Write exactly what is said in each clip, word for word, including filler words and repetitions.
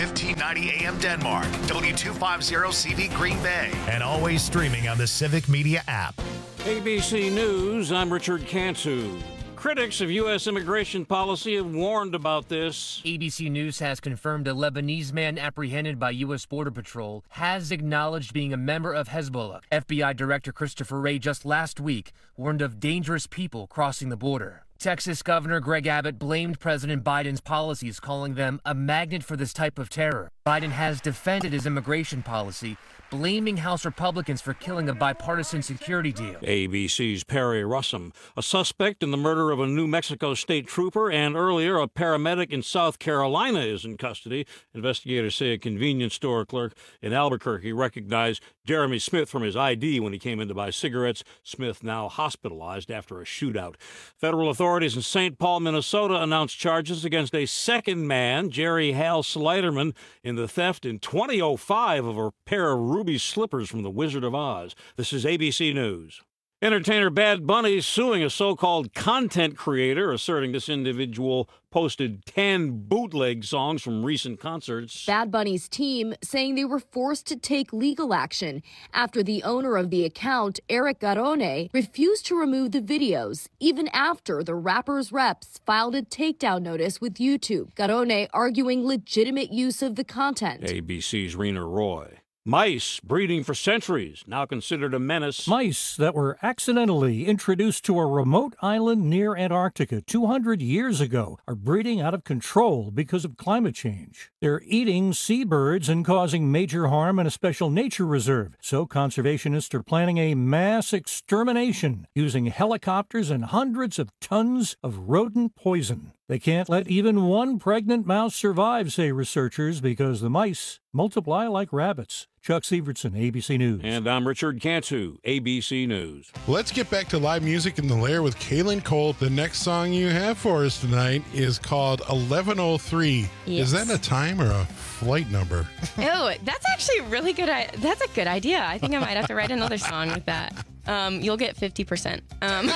fifteen ninety A M Denmark, W two fifty C V Green Bay, and always streaming on the Civic Media app. A B C News, I'm Richard Cantu. Critics of U S immigration policy have warned about this. A B C News has confirmed a Lebanese man apprehended by U S Border Patrol has acknowledged being a member of Hezbollah. F B I Director Christopher Wray just last week warned of dangerous people crossing the border. Texas Governor Greg Abbott blamed President Biden's policies, calling them a magnet for this type of terror. Biden has defended his immigration policy, blaming House Republicans for killing a bipartisan security deal. A B C's Perry Russum, a suspect in the murder of a New Mexico state trooper and earlier a paramedic in South Carolina, is in custody. Investigators say a convenience store clerk in Albuquerque recognized Jeremy Smith from his I D when he came in to buy cigarettes. Smith now hospitalized after a shootout. Federal authorities in Saint Paul, Minnesota announced charges against a second man, Jerry Hal Sliderman, in the theft in twenty oh five of a pair of ruby slippers from the Wizard of Oz. This is A B C News. Entertainer Bad Bunny suing a so-called content creator, asserting this individual posted ten bootleg songs from recent concerts. Bad Bunny's team saying they were forced to take legal action after the owner of the account, Eric Garone, refused to remove the videos, even after the rapper's reps filed a takedown notice with YouTube. Garone arguing legitimate use of the content. A B C's Rena Roy. Mice breeding for centuries, now considered a menace. Mice that were accidentally introduced to a remote island near Antarctica two hundred years ago are breeding out of control because of climate change. They're eating seabirds and causing major harm in a special nature reserve. So conservationists are planning a mass extermination using helicopters and hundreds of tons of rodent poison. They can't let even one pregnant mouse survive, say researchers, because the mice multiply like rabbits. Chuck Sievertson, A B C News. And I'm Richard Cantu, A B C News. Let's get back to live music in the Lair with Kaylin Cole. The next song you have for us tonight is called eleven oh three. Yes. Is that a time or a flight number? Oh, that's actually a really good. I- that's a good idea. I think I might have to write another song with that. Um, you'll get fifty percent. Um.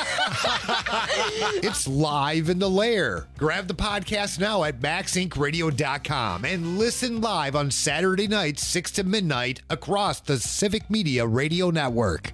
It's live in the Lair. Grab the podcast now at max inc radio dot com and listen live on Saturday nights, six to midnight, across the Civic Media Radio Network.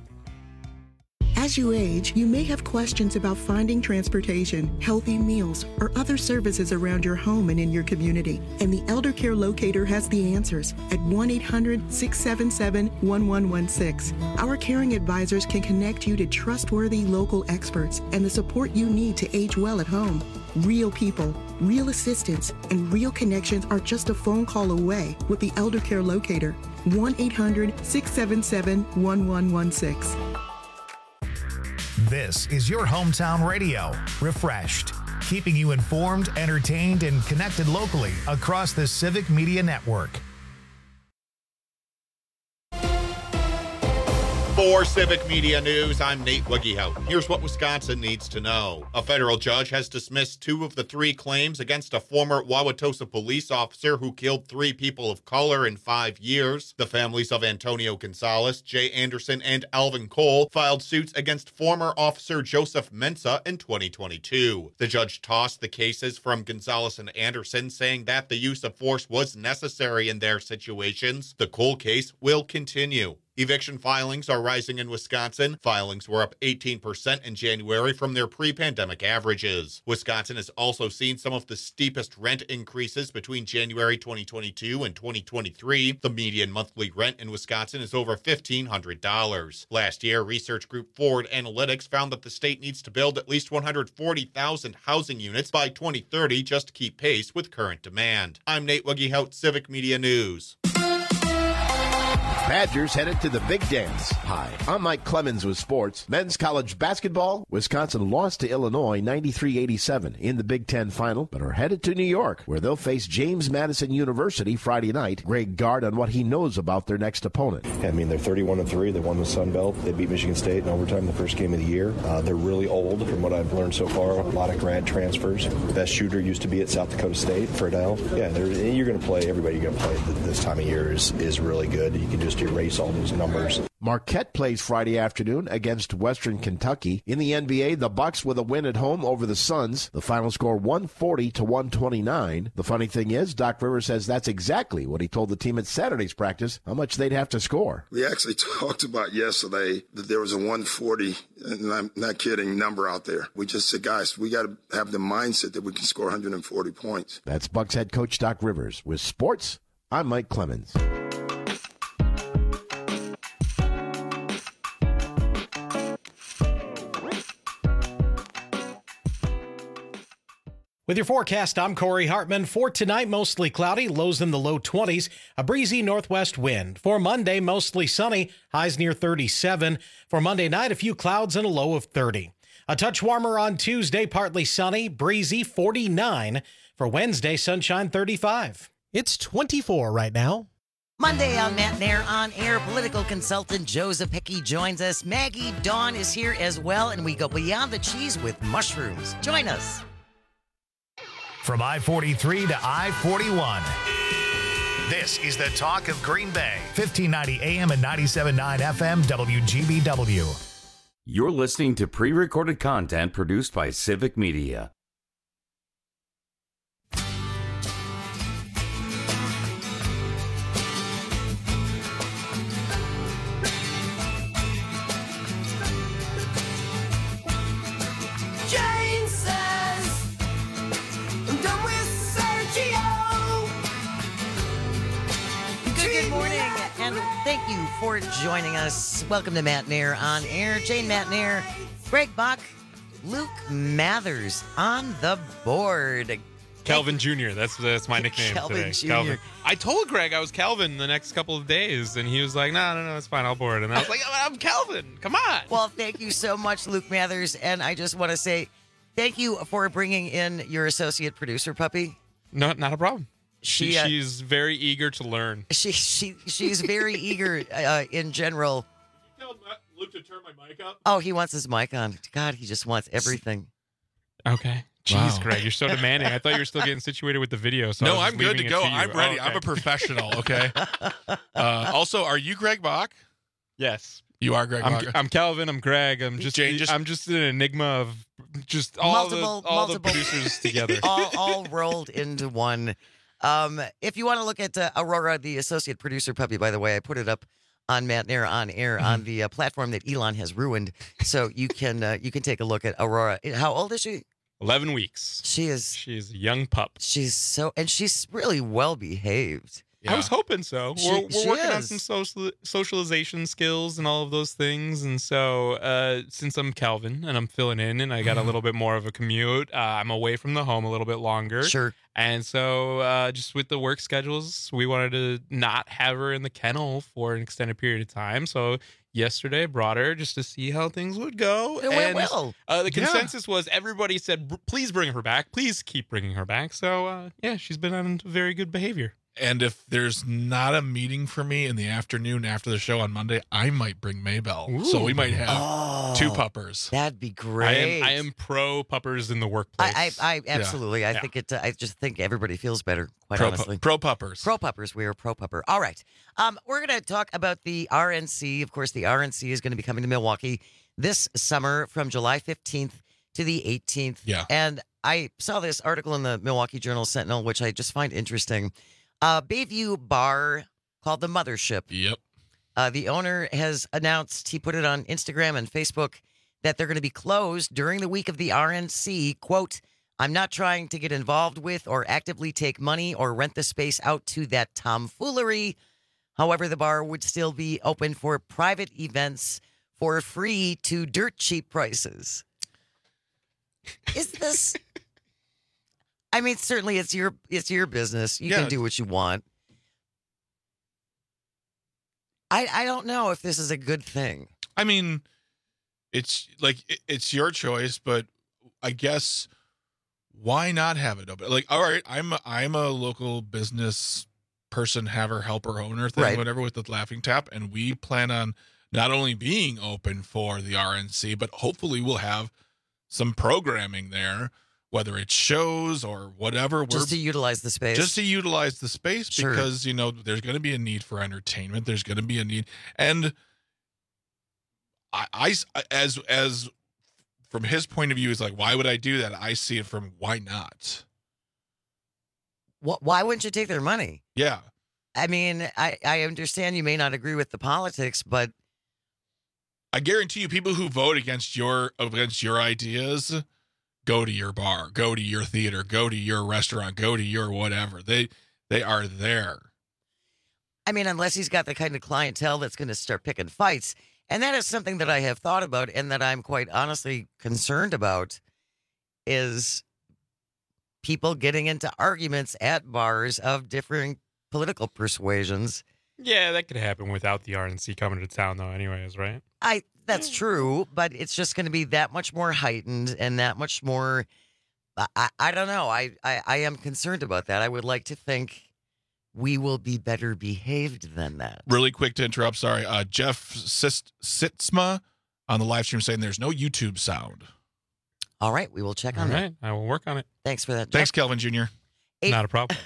As you age, you may have questions about finding transportation, healthy meals, or other services around your home and in your community. And the Elder Care Locator has the answers at one eight hundred, six seven seven, one one one six. Our caring advisors can connect you to trustworthy local experts and the support you need to age well at home. Real people, real assistance, and real connections are just a phone call away with the Elder Care Locator. one eight hundred, six seven seven, one one one six. This is your hometown radio, Refreshed, keeping you informed, entertained, and connected locally across the Civic Media Network. For Civic Media News, I'm Nate Wiggyhout. Here's what Wisconsin needs to know. A federal judge has dismissed two of the three claims against a former Wauwatosa police officer who killed three people of color in five years. The families of Antonio Gonzalez, Jay Anderson, and Alvin Cole filed suits against former officer Joseph Mensa in twenty twenty-two. The judge tossed the cases from Gonzalez and Anderson, saying that the use of force was necessary in their situations. The Cole case will continue. Eviction filings are rising in Wisconsin. Filings were up eighteen percent in January from their pre-pandemic averages. Wisconsin has also seen some of the steepest rent increases between January twenty twenty-two and twenty twenty-three. The median monthly rent in Wisconsin is over fifteen hundred dollars. Last year, research group Forward Analytics found that the state needs to build at least one hundred forty thousand housing units by twenty thirty just to keep pace with current demand. I'm Nate Wiggyhout, Civic Media News. Badgers headed to the big dance. Hi, I'm Mike Clemens with sports. Men's college basketball, Wisconsin lost to Illinois ninety-three eighty-seven in the Big Ten final, but are headed to New York, where they'll face James Madison University Friday night. Greg Gard on what he knows about their next opponent. I mean, they're thirty-one and three. They won the Sun Belt. They beat Michigan State in overtime the first game of the year. Uh, they're really old, from what I've learned so far. A lot of grad transfers. The best shooter used to be at South Dakota State, Friedel. Yeah, you're going to play. Everybody you're going to play this time of year is, is really good. You can just erase all those numbers. Marquette plays Friday afternoon against Western Kentucky. In the N B A, the Bucks with a win at home over the Suns. The final score one forty to one twenty-nine. The funny thing is, Doc Rivers says that's exactly what he told the team at Saturday's practice, how much they'd have to score. We actually talked about yesterday that there was a one forty, and I'm not kidding, number out there. We just said, guys, we got to have the mindset that we can score one hundred forty points. That's Bucks head coach Doc Rivers. With sports, I'm Mike Clemens. With your forecast, I'm Corey Hartman. For tonight, mostly cloudy, lows in the low twenties, a breezy northwest wind. For Monday, mostly sunny, highs near thirty-seven. For Monday night, a few clouds and a low of thirty. A touch warmer on Tuesday, partly sunny, breezy, forty-nine. For Wednesday, sunshine, thirty-five. It's twenty-four right now. Monday on Matt Nair on air, political consultant Joe Zepicki joins us. Maggie Dawn is here as well, and we go beyond the cheese with mushrooms. Join us. From I forty-three to I forty-one. This is the talk of Green Bay. fifteen ninety A M and ninety-seven point nine F M W G B W. You're listening to pre-recorded content produced by Civic Media. And thank you for joining us. Welcome to Matt Nair on air. Jane Matt Nair, Greg Bach, Luke Mathers on the board. Calvin Junior That's that's my nickname Calvin today. Junior Calvin. I told Greg I was Calvin the next couple of days, and he was like, "No, no, no, it's fine. I'll board." And I was like, "I'm Calvin. Come on." Well, thank you so much, Luke Mathers, and I just want to say thank you for bringing in your associate producer puppy. No, not a problem. She, She, uh, she's very eager to learn. She she she's very eager uh, in general. Tell Luke to turn my mic up. Oh, he wants his mic on. God, he just wants everything. Okay. Jeez, Greg, you're so demanding. I thought you were still getting situated with the video. So I no, was I'm just good leaving to it go. you. I'm ready. Oh, okay. I'm a professional, okay? uh, also, are you Greg Bach? Yes. You are Greg I'm, Bach. I'm Calvin. I'm Greg. I'm just, Jane, just- I'm just an enigma of just all multiple the all multiple the producers together. all all rolled into one. Um, if you want to look at uh, Aurora, the associate producer puppy, by the way, I put it up on Matt Nair on air Mm-hmm. on the uh, platform that Elon has ruined, so you can uh, you can take a look at Aurora. How old is she? Eleven weeks. She is. She's a young pup. She's so, and she's really well behaved. I was hoping so. She- we're we're she working on is. some social socialization skills and all of those things. And so, uh, since I'm Calvin and I'm filling in, and I got a little bit more of a commute, uh, I'm away from the home a little bit longer. Sure. And so, uh, just with the work schedules, we wanted to not have her in the kennel for an extended period of time. So yesterday, I brought her just to see how things would go. It went and well. Uh, the Yeah. consensus was everybody said, "B- please bring her back. Please keep bringing her back. So, uh, yeah, she's been on very good behavior. And if there's not a meeting for me in the afternoon after the show on Monday, I might bring Maybell. So we might have Oh, two puppers. That'd be I great. am, I am pro puppers in the workplace. I, I, I absolutely. I Yeah. think it. Uh, I just think everybody feels better. Quite Pro, honestly, pro puppers. Pro puppers. We are pro pupper. All right. Um, we're going to talk about the R N C. Of course, the R N C is going to be coming to Milwaukee this summer from July fifteenth to the eighteenth. Yeah. And I saw this article in the Milwaukee Journal Sentinel, which I just find interesting. Uh, Bayview Bar called the Mothership. Yep. Uh, the owner has announced, he put it on Instagram and Facebook, that they're going to be closed during the week of the R N C. Quote, I'm not trying to get involved with or actively take money or rent the space out to that tomfoolery. However, the bar would still be open for private events for free to dirt cheap prices. Is this... I mean, certainly it's your it's your business. You Yeah. can do what you want. I I don't know if this is a good thing. I mean, it's like it- it's your choice, but I guess why not have it open? Like, all right, I'm a, I'm a local business person, haver, helper, owner thing, Right. whatever, with the Laughing Tap, and we plan on not only being open for the R N C, but hopefully we'll have some programming there, whether it's shows or whatever. Just to utilize the space. Just to utilize the space Sure. because, you know, there's going to be a need for entertainment. There's going to be a need. And I, I as as from his point of view, is like, why would I do that? I see it from why not? Wh- Why wouldn't you take their money? Yeah. I mean, I, I understand you may not agree with the politics, but I guarantee you, people who vote against your against your ideas go to your bar, go to your theater, go to your restaurant, go to your whatever. They they are there. I mean, unless he's got the kind of clientele that's going to start picking fights. And that is something that I have thought about and that I'm quite honestly concerned about is people getting into arguments at bars of differing political persuasions. Yeah, that could happen without the R N C coming to town, though, anyways, right? I that's true, but it's just going to be that much more heightened and that much more. I, I, I don't know. I, I, I am concerned about that. I would like to think we will be better behaved than that. Really quick to interrupt. Sorry. Uh, Jeff Sist- Sitzma on the live stream saying there's no YouTube sound. All right. We will check on All that. right. I will work on it. Thanks for that. Thanks, Jeff. Kelvin Junior Eight- Not a problem.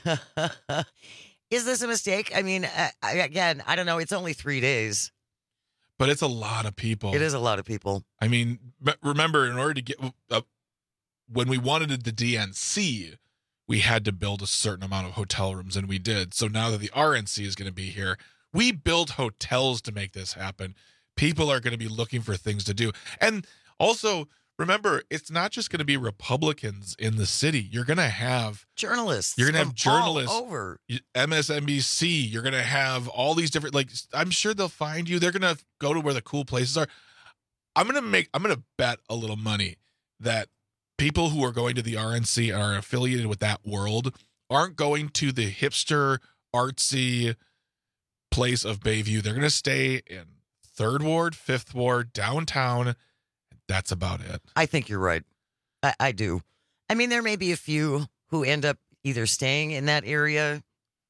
Is this a mistake? I mean, uh, I, again, I don't know. It's only three days. But it's a lot of people. It is a lot of people. I mean, m- remember, in order to get uh, when we wanted the D N C, we had to build a certain amount of hotel rooms, and we did. So now that the R N C is going to be here, we built hotels to make this happen. People are going to be looking for things to do. And also, remember, it's not just going to be Republicans in the city. You're going to have journalists. You're going to have from journalists all over. M S N B C. You're going to have all these different, like, I'm sure they'll find you. They're going to go to where the cool places are. I'm going to make, I'm going to bet a little money that people who are going to the R N C and are affiliated with that world aren't going to the hipster, artsy place of Bayview. They're going to stay in Third Ward, Fifth Ward, downtown. That's about it. I think you're right. I, I do. I mean, there may be a few who end up either staying in that area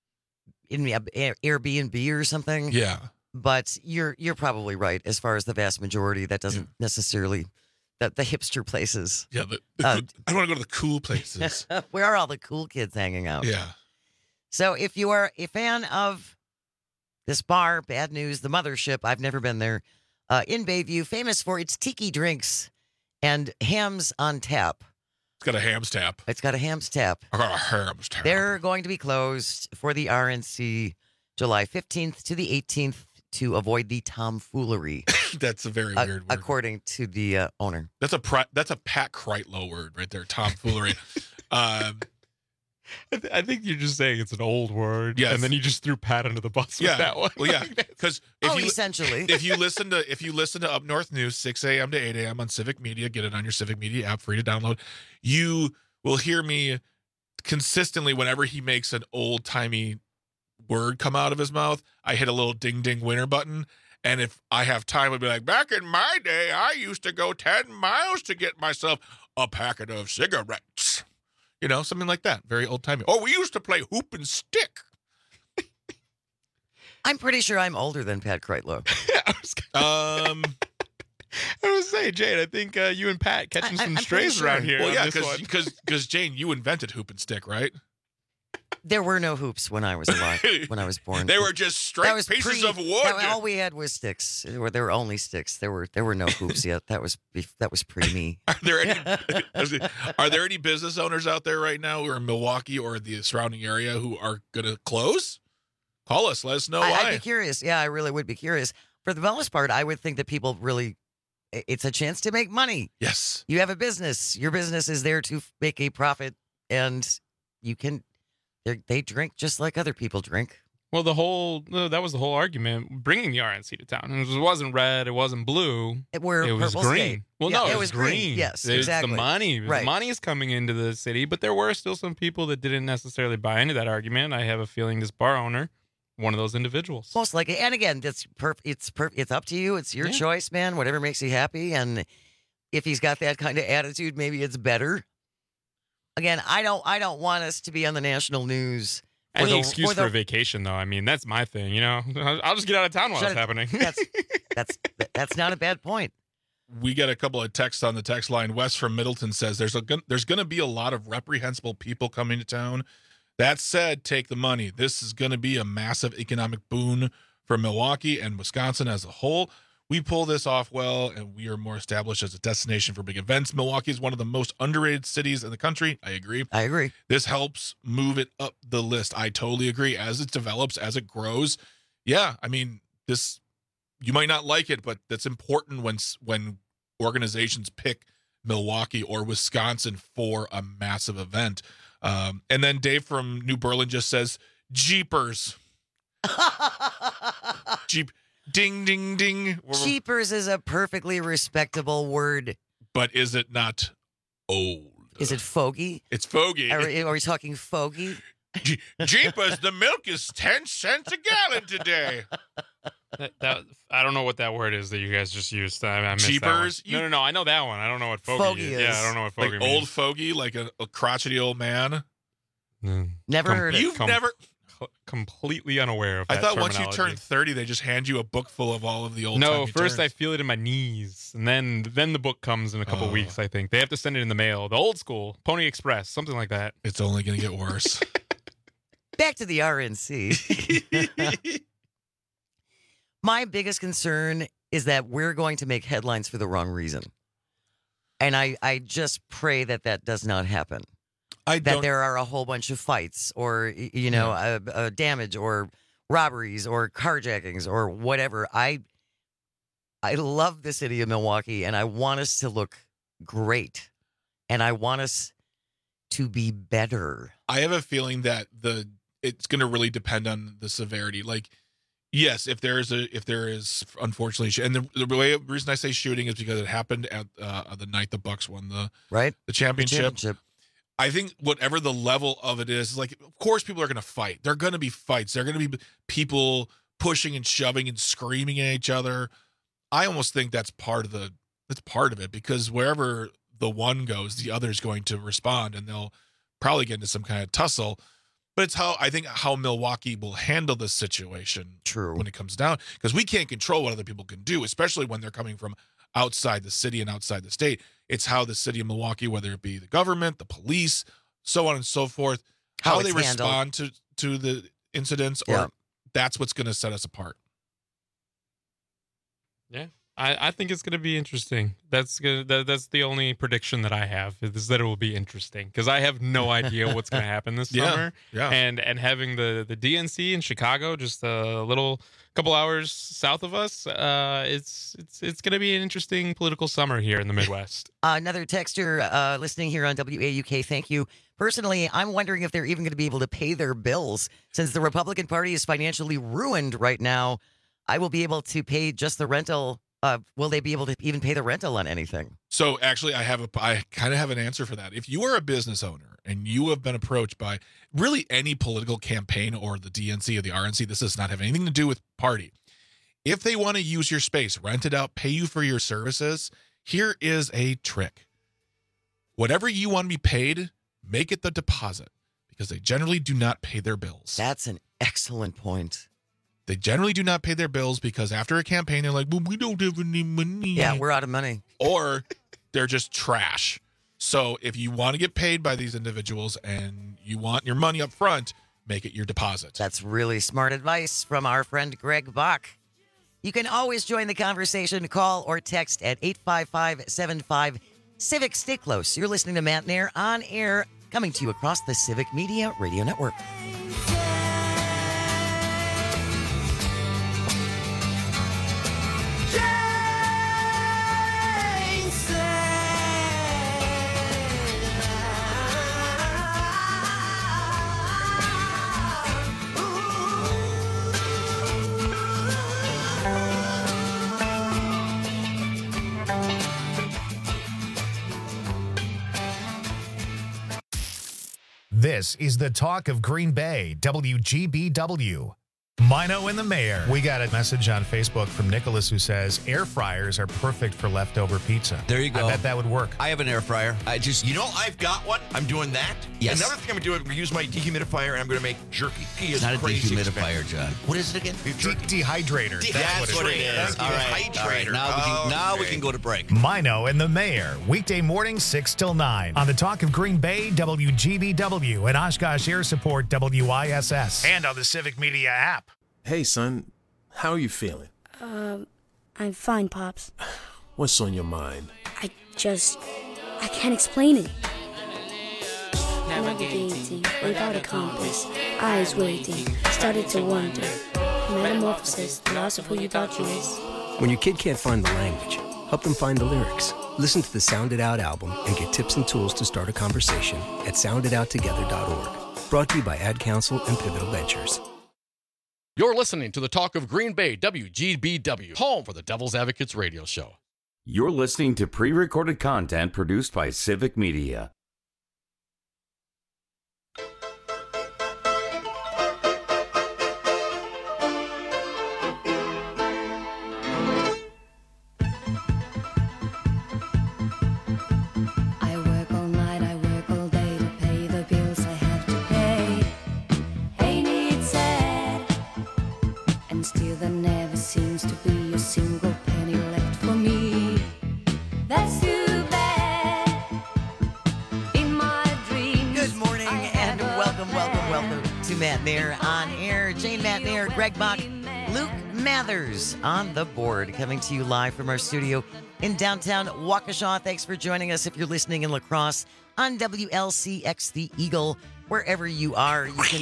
in the Airbnb or something. Yeah. But you're you're probably right as far as the vast majority. That doesn't yeah. necessarily the, the hipster places. Yeah, the, the, uh, I want to go to the cool places. Where are all the cool kids hanging out? Yeah. So if you are a fan of this bar, Bad News, the Mothership, I've never been there, uh, in Bayview, famous for its tiki drinks and hams on tap. It's got a hams tap. It's got a hams tap. I got a hams tap. They're going to be closed for the R N C July fifteenth to the eighteenth to avoid the tomfoolery. That's a very uh, weird word. According to the uh, owner. That's a pri- that's a Pat Kreitlow word right there, tomfoolery. um, I, th- I think you're just saying it's an old word. Yes. And then you just threw Pat under the bus yeah. with that one. Well, yeah. Because oh, you, essentially. if you listen to if you listen to Up North News, six a.m. to eight a.m. on Civic Media, get it on your Civic Media app, free to download. You will hear me consistently whenever he makes an old timey word come out of his mouth. I hit a little ding ding winner button. And if I have time, I'd be like, back in my day, I used to go ten miles to get myself a packet of cigarettes. You know, something like that. Very old timey. Oh, we used to play hoop and stick. I'm pretty sure I'm older than Pat Kreitlow. um, I was saying, Jane, I think uh, you and Pat catching I, some I'm strays sure. around here. Well, yeah, because because Jane, you invented hoop and stick, right? There were no hoops when I was alive, when I was born. They were just straight was pieces pre, of wood. That, all we had was sticks. There were, there were only sticks. There were there were no hoops yet. That was that was pre me. Are there any are there any business owners out there right now who are in Milwaukee or the surrounding area who are going to close? Call us. Let us know I, why. I'd be curious. Yeah, I really would be curious. For the most part, I would think that people really, it's a chance to make money. Yes. You have a business. Your business is there to make a profit, and you can. They drink just like other people drink. Well, the whole that was the whole argument bringing the R N C to town. It wasn't red, it wasn't blue, it, were it was Purple green. State. Well, yeah, no, it, it was was green. green. Yes, it's exactly. the money. Right. The money is coming into the city, but there were still some people that didn't necessarily buy into that argument. I have a feeling this bar owner, one of those individuals, most likely. And again, that's perf- It's perf- It's up to you. It's your yeah. choice, man. Whatever makes you happy. And if he's got that kind of attitude, maybe it's better. Again, I don't. I don't want us to be on the national news. Any the, excuse for, the, for a vacation, though. I mean, that's my thing. You know, I'll just get out of town while it's happening. That's that's that's not a bad point. We get a couple of texts on the text line. Wes from Middleton says there's a there's going to be a lot of reprehensible people coming to town. That said, take the money. This is going to be a massive economic boon for Milwaukee and Wisconsin as a whole. We pull this off well, and we are more established as a destination for big events. Milwaukee is one of the most underrated cities in the country. I agree. I agree. This helps move it up the list. I totally agree. As it develops, as it grows, yeah, I mean, this, you might not like it, but that's important when when organizations pick Milwaukee or Wisconsin for a massive event. Um, and then Dave from New Berlin just says, Jeepers. Jeep. Ding, ding, ding. Jeepers is a perfectly respectable word. But is it not old? Is it fogey? It's fogey. Are, are we talking fogey? Je- Jeepers, the milk is ten cents a gallon today. That, that I don't know what that word is that you guys just used. I, I missed Jeepers? that one. No, no, no. I know that one. I don't know what fogey, Fogey is. is. Yeah, I don't know what fogey Like means. old fogey, like a, a crotchety old man. Mm. Never Com- heard it. You've Com- never. completely unaware of I that thought once you terminology. turned thirty, they just hand you a book full of all of the old. No, first I feel it in my knees, and then then the book comes in a couple Oh. weeks. I think they have to send it in the mail. The old school Pony Express, something like that. It's only going to get worse. Back to the R N C. My biggest concern is that we're going to make headlines for the wrong reason. And I, I just pray that that does not happen. I that don't. there are a whole bunch of fights or, y- you know, uh, uh, damage or robberies or carjackings or whatever. I I love the city of Milwaukee, and I want us to look great. And I want us to be better. I have a feeling that the it's going to really depend on the severity. Like, yes, if there is a if there is unfortunately, sh- and the, the way, reason I say shooting is because it happened at uh, the night the Bucks won the right the championship. The championship. I think whatever the level of it is, like, of course people are going to fight. There are going to be fights. There are going to be people pushing and shoving and screaming at each other. I almost think that's part of the that's part of it, because wherever the one goes, the other is going to respond, and they'll probably get into some kind of tussle. But it's how I think how Milwaukee will handle this situation. True. When it comes down, because we can't control what other people can do, especially when they're coming from outside the city and outside the state. It's how the city of Milwaukee, whether it be the government, the police, so on and so forth, how, How they it's handled. respond to to the incidents, Yeah. or that's what's going to set us apart. Yeah, I, I think it's going to be interesting. That's gonna, that, that's the only prediction that I have, is that it will be interesting, because I have no idea what's going to happen this Yeah, summer. yeah. And and having the the D N C in Chicago, just a little couple hours south of us, uh, it's it's it's going to be an interesting political summer here in the Midwest. Uh, another texter uh, listening here on W A U K, thank you. Personally, I'm wondering if they're even going to be able to pay their bills, since the Republican Party is financially ruined right now. I will be able to pay just the rental. Uh, will they be able to even pay the rental on anything? So actually, I have a, I kind of have an answer for that. If you are a business owner and you have been approached by really any political campaign or the D N C or the R N C, this does not have anything to do with party. If they want to use your space, rent it out, pay you for your services, here is a trick. Whatever you want to be paid, make it the deposit, because they generally do not pay their bills. That's an excellent point. They generally do not pay their bills because after a campaign, they're like, well, we don't have any money. Yeah, we're out of money. Or they're just trash. So if you want to get paid by these individuals and you want your money up front, make it your deposit. That's really smart advice from our friend Greg Bach. You can always join the conversation. Call or text at eight five five, seven five, Civic. Stay close. You're listening to Matt Nair on air, coming to you across the Civic Media Radio Network. This is the talk of Green Bay, W G B W. Mino and the Mayor. We got a message on Facebook from Nicholas who says air fryers are perfect for leftover pizza. There you go. I bet that would work. I have an air fryer. I just You know, I've got one. I'm doing that. Yes. Another thing I'm going to do is use my dehumidifier, and I'm going to make jerky. He it's is not a crazy dehumidifier, expensive. John. What is it again? De- dehydrator. De- That's, what it is. All right. All right. Now we can now we Okay. can go to break. Mino and the Mayor, weekday morning six till nine on the talk of Green Bay, W G B W, and Oshkosh Air Support, W I S S, and on the Civic Media app. Hey, son, how are you feeling? Um, I'm fine, Pops. What's on your mind? I just... I can't explain it. Navigating without a compass, eyes waiting, started to wonder. Metamorphosis, the loss of who you thought you was. When your kid can't find the language, help them find the lyrics. Listen to the Sound It Out album and get tips and tools to start a conversation at sound it out together dot org. Brought to you by Ad Council and Pivotal Ventures. You're listening to the Talk of Green Bay, W G B W, home for the Devil's Advocates radio show. You're listening to pre-recorded content produced by Civic Media. Matt Nair on air. Jane Matt Nair, Greg Bach, Luke Mathers on the board, coming to you live from our studio in downtown Waukesha. Thanks for joining us. If you're listening in La Crosse on W L C X The Eagle, wherever you are, you can.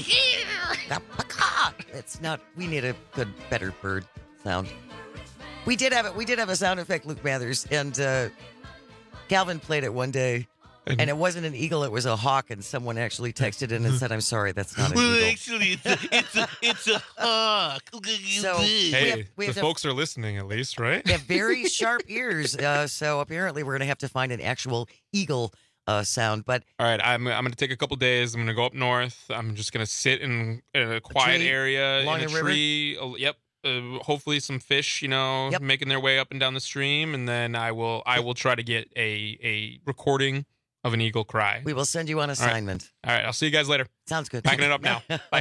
It's not. We need a good, better bird sound. We did have it. We did have a sound effect, Luke Mathers, and uh, Calvin played it one day. And it wasn't an eagle, it was a hawk, and someone actually texted in and said, I'm sorry, that's not an well, eagle. actually, it's a, it's a, it's a hawk. So, hey, we have, we the have folks are listening at least, right? They have very sharp ears, uh, so apparently we're going to have to find an actual eagle uh, sound. But all right, I'm, I'm going to take a couple days. I'm going to go up north. I'm just going to sit in, in a quiet tree, area, along in a the river? tree. Uh, yep. Uh, hopefully some fish, you know, Yep. making their way up and down the stream, and then I will I will try to get a a recording of an eagle cry. we will send you on All right. assignment. All right, I'll see you guys later. Sounds good. Packing it up now. Bye.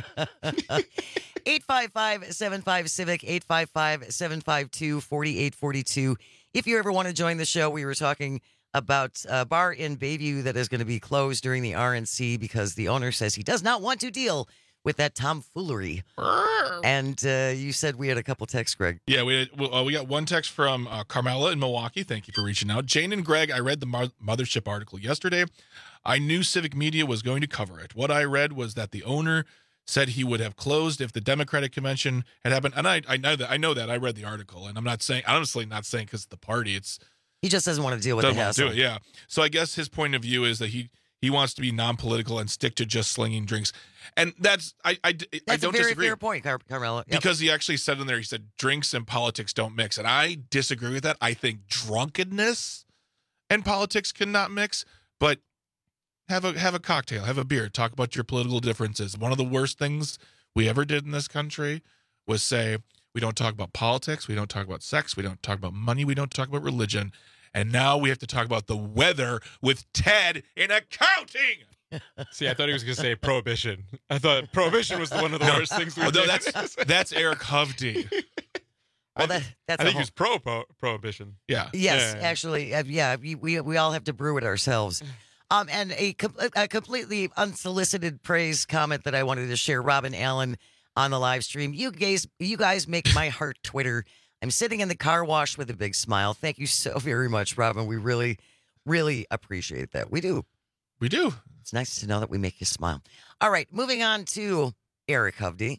eight five five, seven five, Civic, eight five five, seven five two, four eight four two. If you ever want to join the show, we were talking about a bar in Bayview that is going to be closed during the R N C because the owner says he does not want to deal with that tomfoolery. And uh, you said we had a couple texts, Greg. Yeah, we had, well, uh, we got one text from uh, Carmela in Milwaukee. Thank you for reaching out. Jane and Greg, I read the Mo- Mothership article yesterday. I knew Civic Media was going to cover it. What I read was that the owner said he would have closed if the Democratic convention had happened. And I, I know that. I know that. I read the article, and I'm not saying, honestly, not saying because of the party. It's He just doesn't want to deal with the doesn't want to hassle. do it. Yeah. So I guess his point of view is that he he wants to be non-political and stick to just slinging drinks. And that's I I, I That's don't a very disagree. fair point, Car- Carmela. Yep. Because he actually said in there, he said drinks and politics don't mix. And I disagree with that. I think drunkenness and politics cannot mix, but have a have a cocktail, have a beer, talk about your political differences. One of the worst things we ever did in this country was say, we don't talk about politics, we don't talk about sex, we don't talk about money, we don't talk about religion. And now we have to talk about the weather with Ted in accounting. See, I thought he was going to say prohibition. I thought prohibition was one of the No. worst things we Oh, no, did. that's that's Eric Hovde. Well, that, that's I a think whole- he was pro pro- prohibition. Yeah. Yes, Yeah. actually, uh, yeah, we, we we all have to brew it ourselves. Um, and a, com- a completely unsolicited praise comment that I wanted to share, Robin Allen on the live stream. You guys, you guys make my heart twitter. I'm sitting in the car wash with a big smile. Thank you so very much, Robin. We really, really appreciate that. We do. We do. It's nice to know that we make you smile. All right, moving on to Eric Hovde.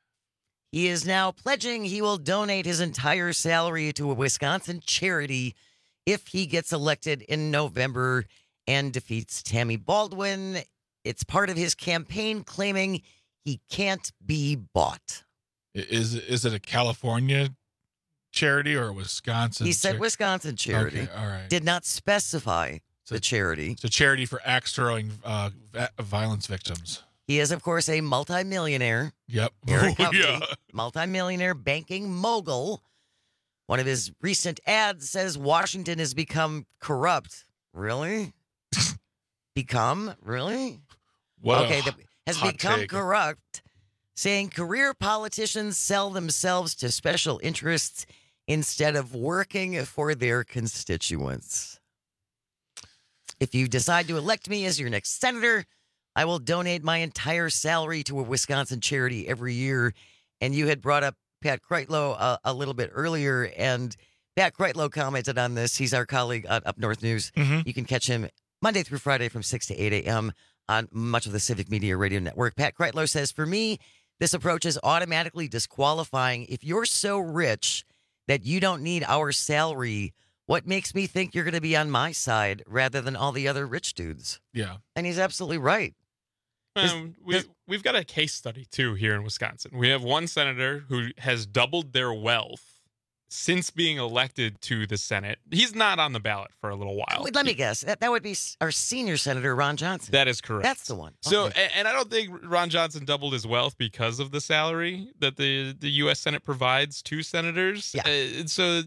He is now pledging he will donate his entire salary to a Wisconsin charity if he gets elected in November and defeats Tammy Baldwin. It's part of his campaign claiming he can't be bought. Is is it a California charity or a Wisconsin? He said char- Wisconsin charity. Okay, all right. Did not specify the charity. It's a charity for axe throwing uh, va- violence victims. He is, of course, a multimillionaire. Yep. Eric Oh, Hovde, yeah. multimillionaire banking mogul. One of his recent ads says Washington has become corrupt. Really? Become? Really? What a okay, the, has hot become take. corrupt, saying career politicians sell themselves to special interests instead of working for their constituents. If you decide to elect me as your next senator, I will donate my entire salary to a Wisconsin charity every year. And you had brought up Pat Kreitlow a, a little bit earlier, and Pat Kreitlow commented on this. He's our colleague at Up North News. Mhm. You can catch him Monday through Friday from six to eight a.m. on much of the Civic Media Radio Network. Pat Kreitlow says, for me, this approach is automatically disqualifying. If you're so rich that you don't need our salary, what makes me think you're going to be on my side rather than all the other rich dudes? Yeah. And he's absolutely right. Um, we, we've got a case study, too, here in Wisconsin. We have one senator who has doubled their wealth since being elected to the Senate. He's not on the ballot for a little while. Wait, let me guess. That, that would be s- our senior senator, Ron Johnson. That is correct. That's the one. So, Okay. and, and I don't think Ron Johnson doubled his wealth because of the salary that the, the U S Senate provides to senators. Yeah. Uh, and so,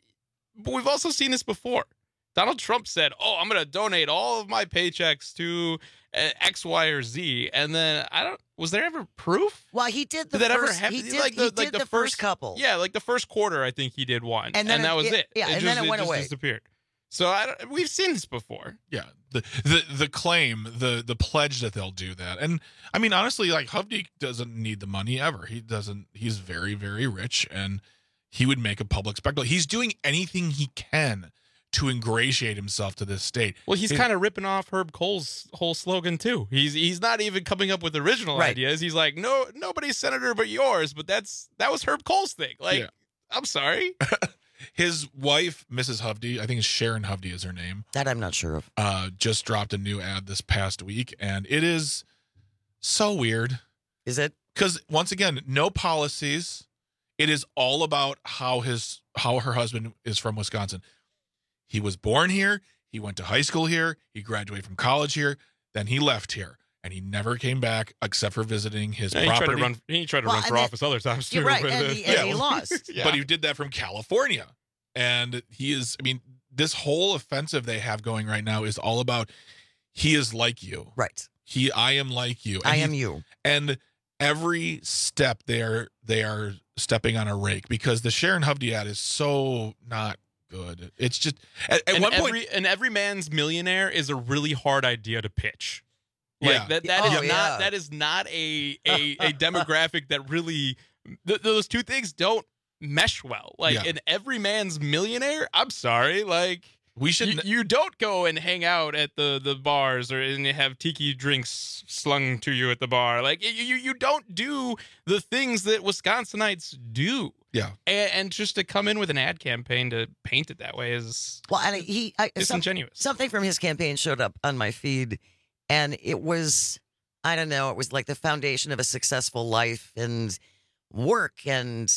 but we've also seen this before. Donald Trump said, oh, I'm going to donate all of my paychecks to uh, X, Y, or Z. And then I don't, was there ever proof? Well, he did the Did that first, ever happen? He did, like the, he like did the, the first couple. Yeah, like the first quarter, I think he did one. And And, then that it- was it- it. yeah, it and just, then it went just away. disappeared. So I don't, we've seen this before. Yeah, the, the the claim, the the pledge that they'll do that, and I mean honestly, like Hovde doesn't need the money ever. He doesn't. He's very very rich, and he would make a public spectacle. He's doing anything he can to ingratiate himself to this state. Well, he's He- kind of ripping off Herb Kohl's whole slogan too. He's he's not even coming up with original Right. ideas. He's like, no, nobody's senator but yours. But that's that was Herb Kohl's thing. Like, Yeah. I'm sorry. His wife, Missus Hovde, I think it's Sharon Hovde is her name. That I'm not sure of. Uh, just dropped a new ad this past week, and it is so weird. Is it? Because once again, no policies. It is all about how his how her husband is from Wisconsin. He was born here. He went to high school here. He graduated from college here. Then he left here, and he never came back except for visiting his And he tried property. to run. He tried to Well, run for and that- office other times too. You're right, but, and uh, he, and he lost. Yeah. But he did that from California. And he is, I mean, this whole offensive they have going right now is all about he is like you. Right. He, I am like you. I And am he- you. And every step they are, they are stepping on a rake because the Sharon Hovde ad is so not good. It's just, at, at and one every, point, and every man's millionaire is a really hard idea to pitch. Like Yeah. that that Oh, is yeah. not that is not a a, a demographic that really th- those two things don't mesh well. Like Yeah. an every man's millionaire, I'm sorry, like we should, you, you don't go and hang out at the, the bars or and have tiki drinks slung to you at the bar. Like you you, you don't do the things that Wisconsinites do. yeah. And, and just to come in with an ad campaign to paint it that way is Well, and he I, some- disingenuous. something from his campaign showed up on my feed, and it was, I don't know, it was like the foundation of a successful life and work and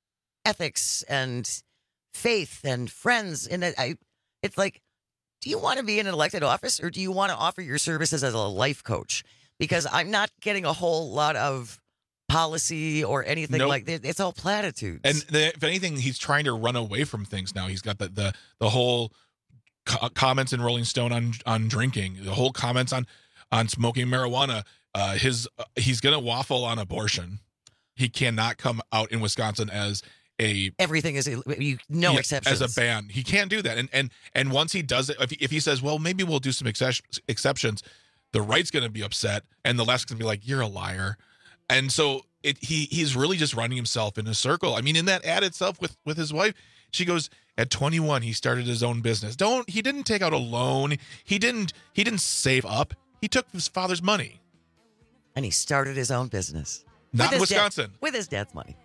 ethics and faith and friends. And it, I, it's like, do you want to be in an elected office or do you want to offer your services as a life coach? Because I'm not getting a whole lot of policy or anything Nope. like that. It's all platitudes. And the, if anything, he's trying to run away from things now. He's got the the, the whole co- comments in Rolling Stone on on drinking, the whole comments on on smoking marijuana. Uh, his uh, he's gonna waffle on abortion. He cannot come out in Wisconsin as a everything is you no yeah, exceptions as a ban. He can't do that. And and and once he does it, if he, if he says, well, maybe we'll do some exce- exceptions, the right's gonna be upset, and the left's gonna be like, you're a liar. And so it, he he's really just running himself in a circle. I mean, in that ad itself with with his wife, she goes, at twenty-one, he started his own business. Don't he didn't take out a loan. He didn't he didn't save up. He took his father's money. and he started his own business. Not With his dad- Wisconsin. with his dad's money.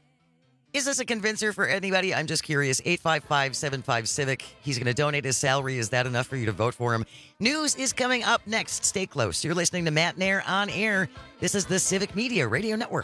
Is this a convincer for anybody? I'm just curious. eight five five, seven five, Civic. He's going to donate his salary. Is that enough for you to vote for him? News is coming up next. Stay close. You're listening to Matt Nair on air. This is the Civic Media Radio Network.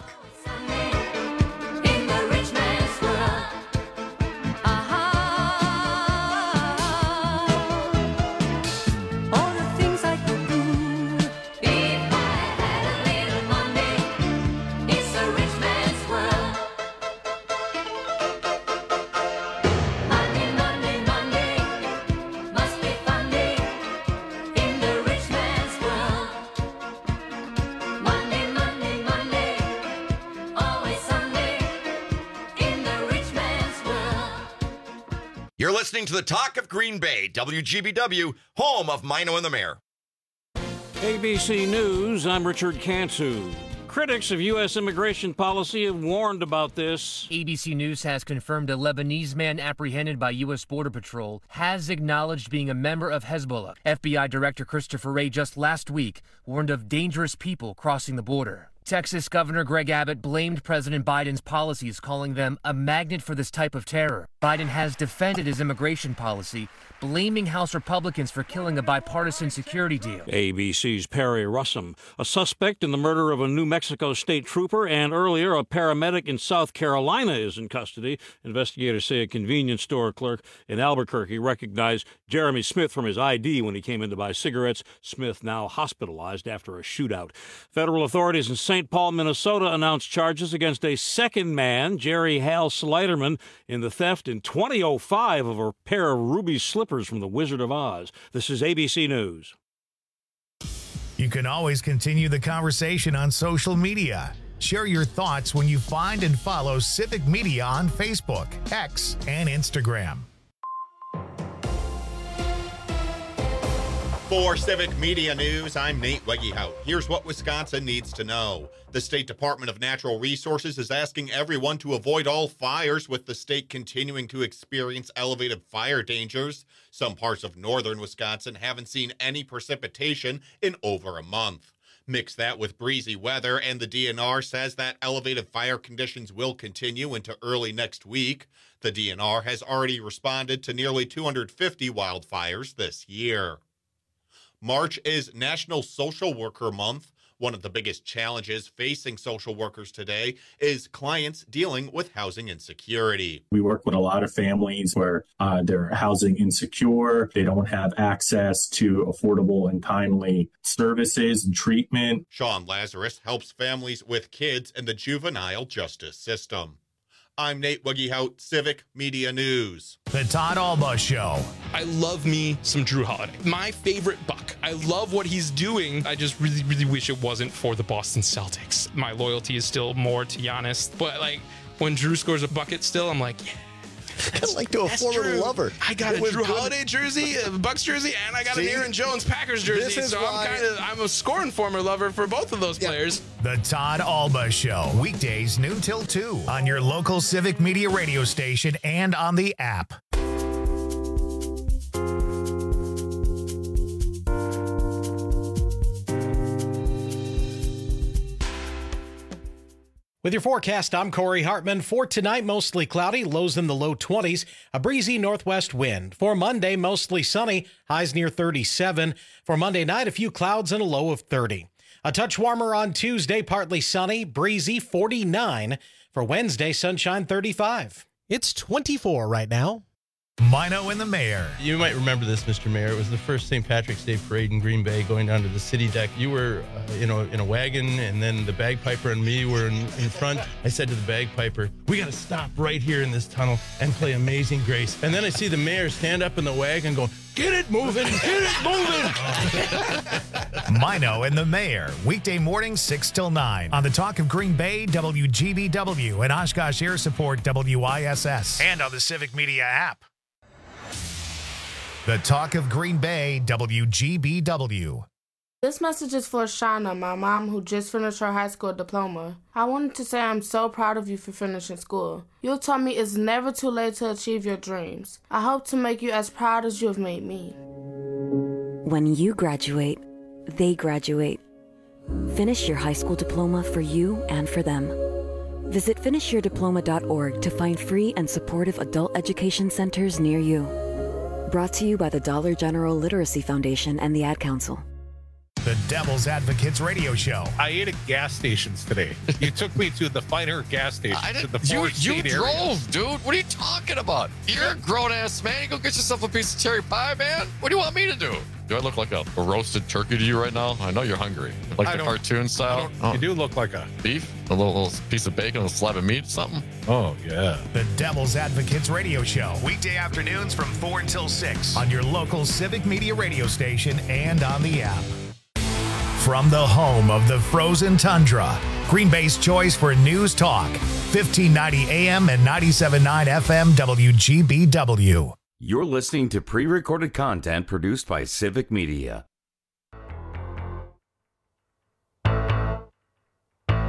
You're listening to the Talk of Green Bay, W G B W, home of Mino and the Mayor. A B C News, I'm Richard Cantu. Critics of U S immigration policy have warned about this. A B C News has confirmed a Lebanese man apprehended by U S Border Patrol has acknowledged being a member of Hezbollah. F B I Director Christopher Wray just last week warned of dangerous people crossing the border. Texas Governor Greg Abbott blamed President Biden's policies, calling them a magnet for this type of terror. Biden has defended his immigration policy, blaming House Republicans for killing a bipartisan security deal. A B C's Perry Russum, a suspect in the murder of a New Mexico state trooper and earlier a paramedic in South Carolina, is in custody. Investigators say a convenience store clerk in Albuquerque recognized Jeremy Smith from his I D when he came in to buy cigarettes. Smith now hospitalized after a shootout. Federal authorities in Saint Paul, Minnesota announced charges against a second man, Jerry Hal Sliderman, in the theft in twenty oh five of a pair of ruby slippers from the Wizard of Oz. This is A B C News. You can always continue the conversation on social media. Share your thoughts when you find and follow Civic Media on Facebook, X, and Instagram. For Civic Media News, I'm Nate Wegehout. Here's what Wisconsin needs to know. The State Department of Natural Resources is asking everyone to avoid all fires, with the state continuing to experience elevated fire dangers. Some parts of northern Wisconsin haven't seen any precipitation in over a month. Mix that with breezy weather, and the D N R says that elevated fire conditions will continue into early next week. The D N R has already responded to nearly two hundred fifty wildfires this year. March is National Social Worker Month. One of the biggest challenges facing social workers today is clients dealing with housing insecurity. We work with a lot of families where uh, they're housing insecure. They don't have access to affordable and timely services and treatment. Sean Lazarus helps families with kids in the juvenile justice system. I'm Nate Wegehout, Civic Media News. The Todd Alba Show. I love me some Drew Holiday. My favorite Buck. I love what he's doing. I just really, really wish it wasn't for the Boston Celtics. My loyalty is still more to Giannis. But, like, when Drew scores a bucket still, I'm like, yeah. Kind of like to a former Drew. lover. I got It a was Drew good. Holiday jersey, a Bucks jersey, and I got See? an Aaron Jones Packers jersey. This is so why- I'm kind of I'm a scoring former lover for both of those players. The Todd Alba Show. Weekdays noon till two on your local Civic Media radio station and on the app. With your forecast, I'm Corey Hartman. For tonight, mostly cloudy, lows in the low twenties, a breezy northwest wind. For Monday, mostly sunny, highs near thirty-seven. For Monday night, a few clouds and a low of thirty. A touch warmer on Tuesday, partly sunny, breezy, forty-nine. For Wednesday, sunshine, thirty-five. It's twenty-four right now. Mino and the Mayor. You might remember this, Mister Mayor. It was the first Saint Patrick's Day parade in Green Bay, going down to the city deck. You were, uh, you know, in a wagon, and then the bagpiper and me were in, in front. I said to the bagpiper, "We got to stop right here in this tunnel and play Amazing Grace." And then I see the mayor stand up in the wagon, going, "Get it moving, get it moving." Mino and the Mayor. Weekday mornings, six till nine. On the Talk of Green Bay, W G B W, and Oshkosh Air Support, W I S S. And on the Civic Media app. The Talk of Green Bay, W G B W. This message is for Shauna, my mom, who just finished her high school diploma. I wanted to say I'm so proud of you for finishing school. You taught me it's never too late to achieve your dreams. I hope to make you as proud as you have made me. When you graduate, they graduate. Finish your high school diploma for you and for them. Visit finish your diploma dot org to find free and supportive adult education centers near you. Brought to you by the Dollar General Literacy Foundation and the Ad Council. The Devil's Advocates Radio Show. I ate at gas stations today. You took me to the finer gas station. I to the didn't, you Forest you Seat drove, area. dude. What are you talking about? You're a grown-ass man. You go get yourself a piece of cherry pie, man. What do you want me to do? Do I look like a, a roasted turkey to you right now? I know you're hungry. Like I the don't- cartoon style? I don't- You do look like a... Beef? A little, little piece of bacon, a slab of meat, something? Oh, yeah. The Devil's Advocates Radio Show. Weekday afternoons from four until six on your local Civic Media radio station and on the app. From the home of the frozen tundra, Green Bay's choice for news talk, fifteen ninety A M and ninety-seven point nine F M W G B W. You're listening to pre-recorded content produced by Civic Media.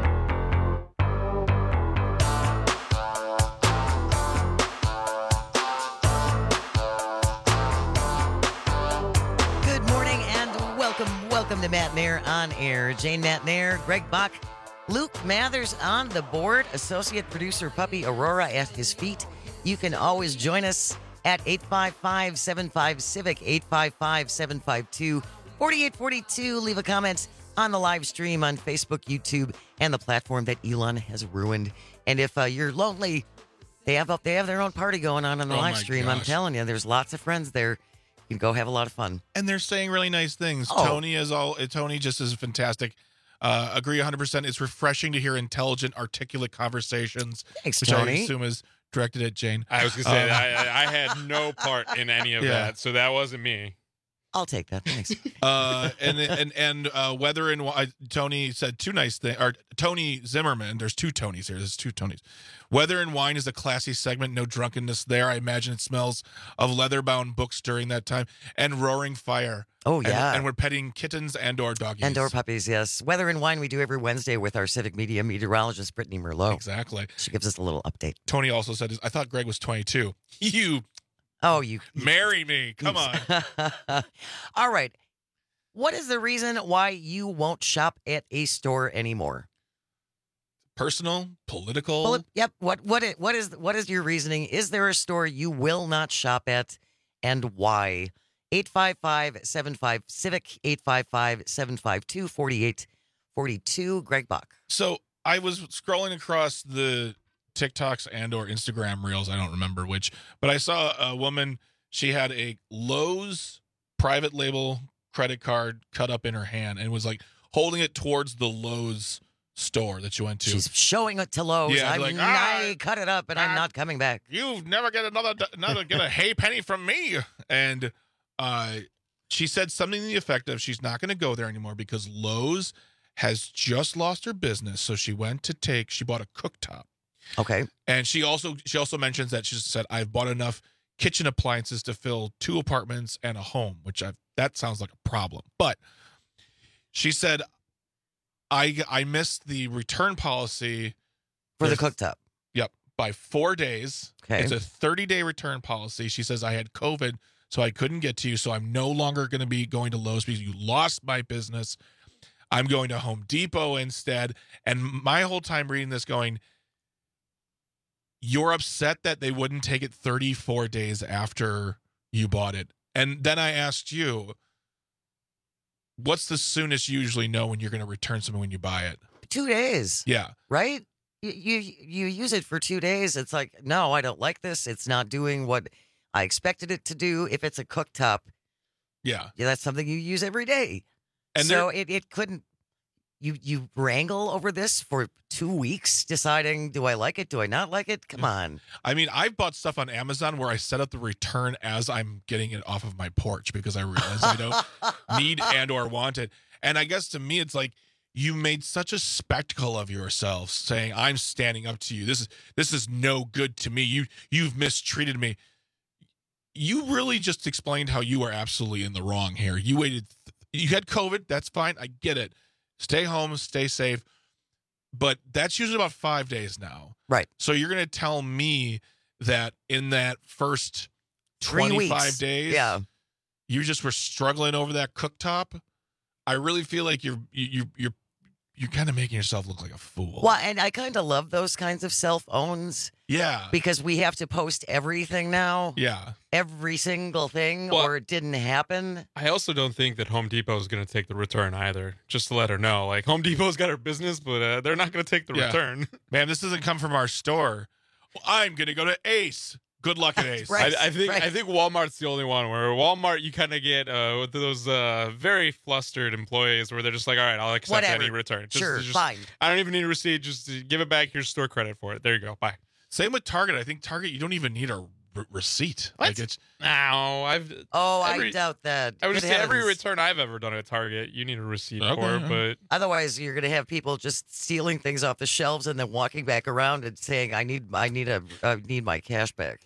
Welcome to Matt Nair on air. Jane Matt Nair, Greg Bach, Luke Mathers on the board, associate producer Puppy Aurora at his feet. You can always join us at eight five five, seven five, Civic, eight five five, seven five two, four eight four two. Leave a comment on the live stream on Facebook, YouTube, and the platform that Elon has ruined. And if uh, you're lonely, they have they have their own party going on on the Oh live my stream. I'm gosh. telling you, there's lots of friends there. You can go have a lot of fun. And they're saying really nice things. Oh. Tony is all. Tony just is fantastic. Uh, agree one hundred percent. It's refreshing to hear intelligent, articulate conversations, Thanks, which Tony. I assume is directed at Jane. I was gonna say Um, I, I had no part in any of Yeah. that, so that wasn't me. I'll take that. Thanks. uh, and and and uh, Weather and Wi- Tony said two nice things. Or Tony Zimmerman. There's two Tonys here. There's two Tonys. Weather and Wine is a classy segment. No drunkenness there. I imagine it smells of leather-bound books during that time. And Roaring Fire. Oh, And- yeah. And, we're petting kittens and or doggies. And or puppies, yes. Weather and Wine we do every Wednesday with our Civic Media meteorologist, Brittany Merlot. Exactly. She gives us a little update. Tony also said, I thought Greg was twenty-two. You Oh, you marry me. Come on. All right. What is the reason why you won't shop at a store anymore? Personal, political. Well, yep. What what is, what is what is your reasoning? Is there a store you will not shop at, and why? eight five five, seven five, Civic, eight five five, seven five two, four eight four two. Greg Bach. So I was scrolling across the TikToks and or Instagram reels. I don't remember which, but I saw a woman. She had a Lowe's private label credit card cut up in her hand and was like holding it towards the Lowe's store that you went to. She's showing it to Lowe's. Yeah, I'm like, I "Ah, cut it up and I'm ah, not coming back. You never get another another get a hay penny from me. And uh, she said something to the effect of she's not going to go there anymore because Lowe's has just lost her business. So she went to take. She bought a cooktop. Okay. And she also she also mentions that she said I've bought enough kitchen appliances to fill two apartments and a home, which I that sounds like a problem. But she said I I missed the return policy For the There's- cooktop. Yep, by four days. Okay. It's a thirty-day return policy. She says I had COVID, so I couldn't get to you, so I'm no longer going to be going to Lowe's because you lost my business. I'm going to Home Depot instead. And my whole time reading this going, you're upset that they wouldn't take it thirty-four days after you bought it. And then I asked you, what's the soonest you usually know when you're going to return something when you buy it? Two days. Yeah. Right? You, you you use it for two days. It's like, no, I don't like this. It's not doing what I expected it to do. If it's a cooktop, Yeah. yeah, that's something you use every day. And so it, it couldn't. You you wrangle over this for two weeks, deciding do I like it, do I not like it? Come on. I mean, I've bought stuff on Amazon where I set up the return as I'm getting it off of my porch because I realize I don't need and or want it. And I guess to me, it's like you made such a spectacle of yourself, saying I'm standing up to you. This is this is no good to me. You you've mistreated me. You really just explained how you are absolutely in the wrong here. You waited. You had COVID. That's fine. I get it. Stay home, stay safe. But that's usually about five days now. Right. So you're going to tell me that in that first Three twenty-five weeks. days, Yeah. you just were struggling over that cooktop? I really feel like you're you, you you're you're kind of making yourself look like a fool. Well, and I kind of love those kinds of self owns Yeah. because we have to post everything now. Yeah. Every single thing, Well- or it didn't happen. I also don't think that Home Depot is going to take the return either. Just to let her know, like Home Depot's got her business, but uh, they're not going to take the Yeah. return. Man, this doesn't come from our store. Well, I'm going to go to Ace. Good luck at Ace. I, I think right. I think Walmart's the only one where Walmart you kind of get uh, with those uh, very flustered employees where they're just like, all right, I'll accept Whatever. any return. Just, Sure, just- fine. I don't even need a receipt. Just uh, give it back. Here's store credit for it. There you go. Bye. Same with Target. I think Target, you don't even need a re- receipt. Like it's No, I've. Oh, I every- doubt that. I would Good just say every heavens. return I've ever done at Target, you need a receipt Okay, for. yeah. But Otherwise, you're going to have people just stealing things off the shelves and then walking back around and saying, "I need, I need a, I need my cash back."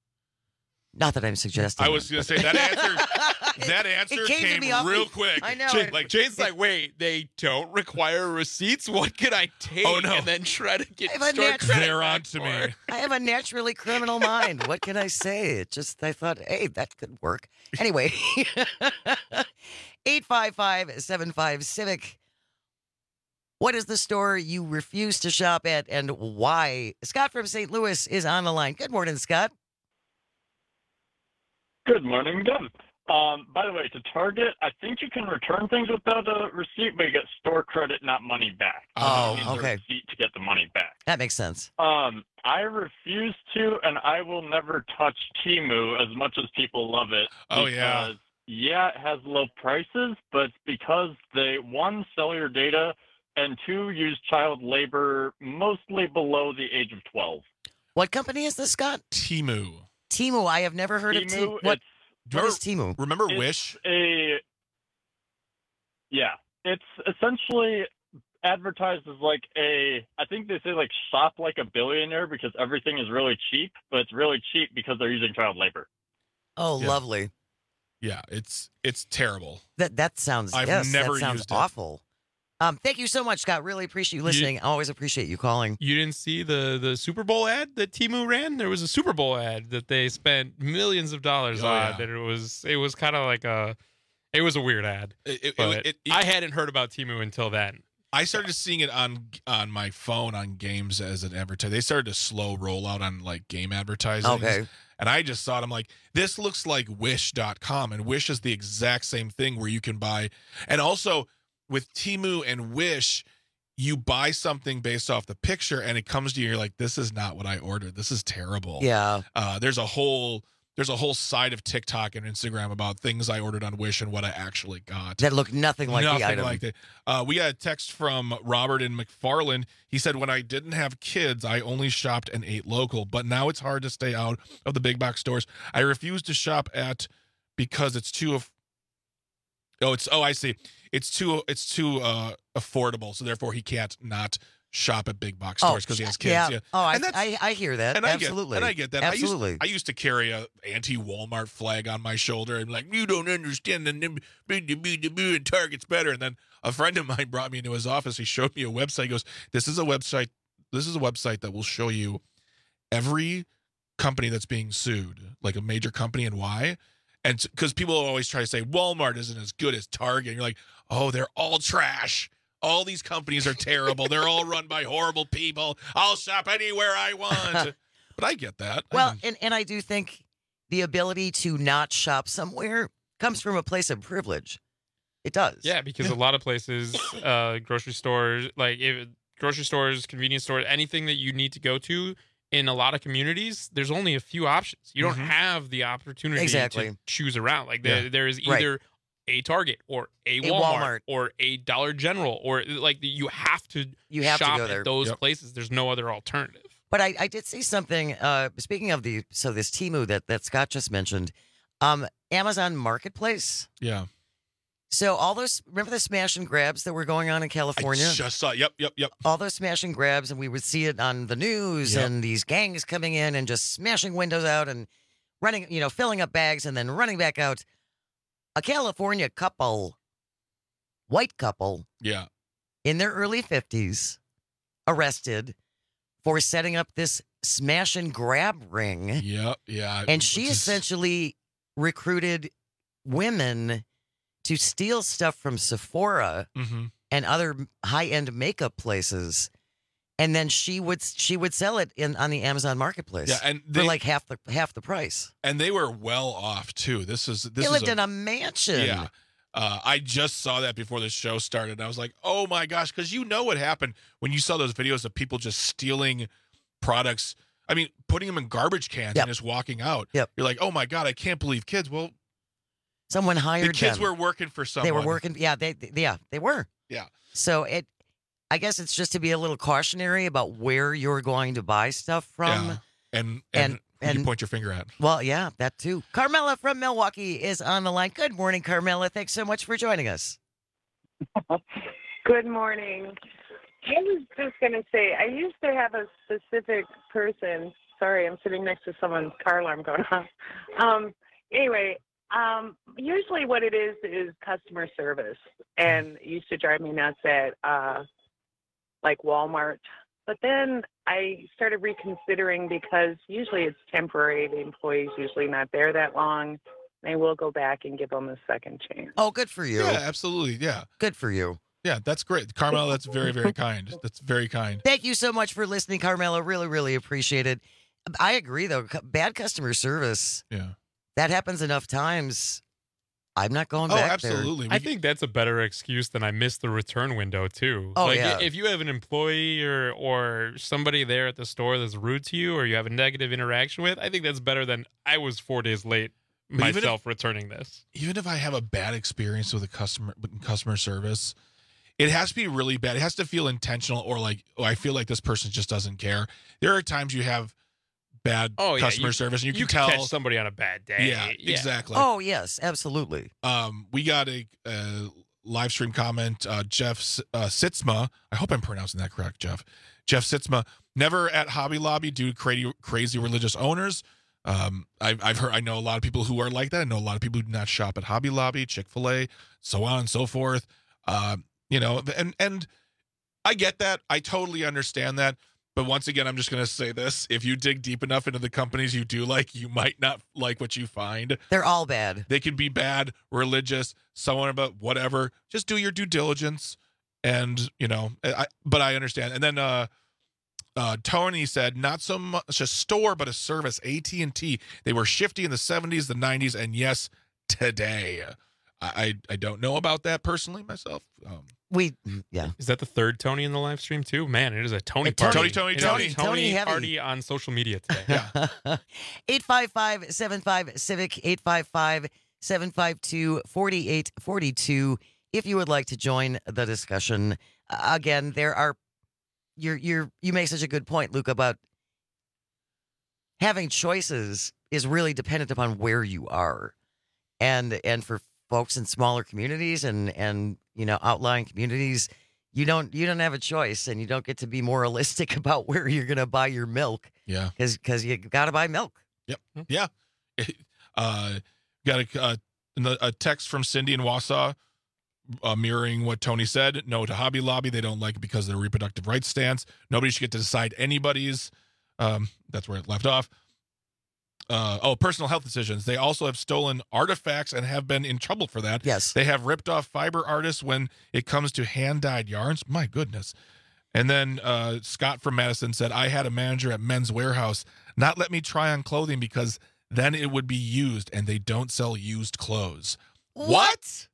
Not that I'm suggesting. I was that, going to but- say that answer. That answer it came, to came me awfully- real quick. I know. Jane, it- like Jane's like, wait, they don't require receipts. What can I take? Oh, no. And then try to get I have a store nat- credit They're back on to for me. it. I have a naturally criminal mind. What can I say? It just, I thought, hey, that could work. Anyway, eight five five, seven five, CIVIC. What is the store you refuse to shop at and why? Scott from Saint Louis is on the line. Good morning, Scott. Good morning, Deb. Um, by the way, to Target, I think you can return things without a receipt, but you get store credit, not money back. Oh, You need the okay. receipt to get the money back. That makes sense. Um, I refuse to, and I will never touch Temu as much as people love it. Oh, yeah. because, yeah, it has low prices, but it's because they, one, sell your data, and two, use child labor mostly below the age of twelve. What company is this, Scott? Temu. Temu. I have never heard of Temu, Temu. What, it's- what is Temu? Remember It's Wish? A yeah, it's essentially advertised as like a. I think they say like shop like a billionaire because everything is really cheap, but it's really cheap because they're using child labor. Oh, Yeah. lovely. Yeah, it's it's terrible. That that sounds. I've yes, never that sounds used it. awful. Um, thank you so much, Scott. Really appreciate you listening. I always appreciate you calling. You didn't see the the Super Bowl ad that Temu ran? There was a Super Bowl ad that they spent millions of dollars Oh, on. yeah. That it was it was kind of like a it was a weird ad. It- it- but it- it- I hadn't heard about Temu until then. I started seeing it on on my phone on games as an advertiser. They started to slow roll out on like game advertising. Okay. And I just saw it. I'm like, this looks like wish dot com. And Wish is the exact same thing where you can buy. And also with Temu and Wish, you buy something based off the picture and it comes to you. You're like, this is not what I ordered. This is terrible. Yeah. Uh, there's a whole there's a whole side of TikTok and Instagram about things I ordered on Wish and what I actually got. That look nothing like Nothing the item. like that. Uh, we got a text from Robert in McFarland. He said, when I didn't have kids, I only shopped and ate local, but now it's hard to stay out of the big box stores. I refuse to shop at because it's too. Aff- oh, it's oh, I see. It's too. It's too uh, affordable, so therefore he can't not shop at big box stores because he has kids. Yeah. Yeah. Oh, I, And that's- I I hear that. And I Absolutely. get, and I get that. Absolutely. I used, I used to carry a anti-Walmart flag on my shoulder and like, you don't understand the nim- b- b- b- b- and Target's better. And then a friend of mine brought me into his office. He showed me a website. He goes, this is a website. This is a website that will show you every company that's being sued, like a major company and why. And because people always try to say Walmart isn't as good as Target. And you're like, oh, they're all trash. All these companies are terrible. They're all run by horrible people. I'll shop anywhere I want. But I get that. I Well, mean, and, and I do think the ability to not shop somewhere comes from a place of privilege. It does. Yeah, because a lot of places, uh, grocery stores, like if, grocery stores, convenience stores, anything that you need to go to in a lot of communities, there's only a few options. You don't Mhm. have the opportunity Exactly. to choose around. Like there, Yeah. there is Right. either a Target or a A Walmart, Walmart. or a Dollar General, or like you have to You have to shop go there. at those Yep. places. There's no other alternative. But I, I did see something. Uh, speaking of the so this Temu that that Scott just mentioned, um, Amazon Marketplace. yeah. So all those remember the smash and grabs that were going on in California. I just saw. Yep, yep, yep. all those smash and grabs, and we would see it on the news, Yep. and these gangs coming in and just smashing windows out and running, you know, filling up bags and then running back out. A California couple, white couple, Yeah. in their early fifties, arrested for setting up this smash and grab ring. Yep. Yeah. And she Just- essentially recruited women to steal stuff from Sephora Mhm. and other high-end makeup places, and then she would she would sell it in on the Amazon Marketplace. Yeah, and for they- like half the half the price. And they were well off too. This is this They is lived a, in a mansion. Yeah. Uh, I just saw that before the show started. I was like, oh my gosh, because you know what happened when you saw those videos of people just stealing products. I mean, putting them in garbage cans Yep. and just walking out. Yep. You're like, oh my God, I can't believe kids. Well, Someone hired the kids them. were working for someone. They were working. Yeah, they, they yeah they were. Yeah. So it, I guess it's just to be a little cautionary about where you're going to buy stuff from. Yeah. And, and, And- who and- you point your finger at. Well, yeah, that too. Carmela from Milwaukee is on the line. Good morning, Carmela. Thanks so much for joining us. Good morning. I was just going to say, I used to have a specific person. Sorry, I'm sitting next to someone's car alarm going off. Um, anyway, um, usually what it is is customer service. And it used to drive me nuts at uh, like Walmart. But then I started reconsidering because usually it's temporary. The employee's usually not there that long. I will go back and give them a second chance. Oh, good for you. Yeah, absolutely. Yeah. Good for you. Yeah, that's great. Carmela, that's very, very kind. That's very kind. Thank you so much for listening, Carmela. Really, really appreciate it. I agree, though. Bad customer service. Yeah. That happens enough times. I'm not going Oh, back absolutely. there. I think that's a better excuse than I missed the return window too. Oh, like yeah. if you have an employee or or somebody there at the store that's rude to you or you have a negative interaction with, I think that's better than I was four days late But even myself if- returning this. Even if I have a bad experience with a customer with customer service, it has to be really bad. It has to feel intentional or like, oh, I feel like this person just doesn't care. There are times you have bad Oh, yeah, customer you- service and you, you can can tell catch somebody on a bad day. Yeah, Yeah. exactly. Oh, yes, absolutely. Um, we got a, a live stream comment. Uh, Jeff S- uh, Sitzma. I hope I'm pronouncing that correct, Jeff. Jeff Sitzma. Never at Hobby Lobby due to crazy, crazy religious owners. Um, I've, I've heard. I know a lot of people who are like that. I know a lot of people who do not shop at Hobby Lobby, Chick-fil-A, so on and so forth. Um, you know, and and I get that. I totally understand that. But once again, I'm just going to say this. If you dig deep enough into the companies you do like, you might not like what you find. They're all bad. They can be bad, religious, someone about whatever. Just do your due diligence. And, you know, I, but I understand. And then uh, uh, Tony said, not so much a store, but a service, A T and T. They were shifty in the seventies, the nineties, and yes, today. I, I, I don't know about that personally myself. Um, We, yeah. Is that the third Tony in the live stream too? Man, it is a Tony Hey, Tony, party. Tony, It is Tony, a Tony. Tony heavy. party on social media today. eight five five, seven five, Civic, eight five five, seven five two, four eight four two. If you would like to join the discussion. Uh, again, there are, you're, you're, you make such a good point, Luke, about having choices is really dependent upon where you are. And, and for folks in smaller communities and, and, you know, outlying communities, you don't, you don't have a choice and you don't get to be moralistic about where you're going to buy your milk. Yeah. Cause, cause you got to buy milk. Yep. Yeah. Uh, got a, uh, a text from Cindy in Wausau uh, mirroring what Tony said. No to Hobby Lobby. They don't like it because of their reproductive rights stance. Nobody should get to decide anybody's. Um, that's where it left off. Uh, oh, personal health decisions. They also have stolen artifacts and have been in trouble for that. Yes. They have ripped off fiber artists when it comes to hand-dyed yarns. My goodness. And then uh, Scott from Madison said, I had a manager at Men's Warehouse not let me try on clothing because then it would be used, and they don't sell used clothes. What?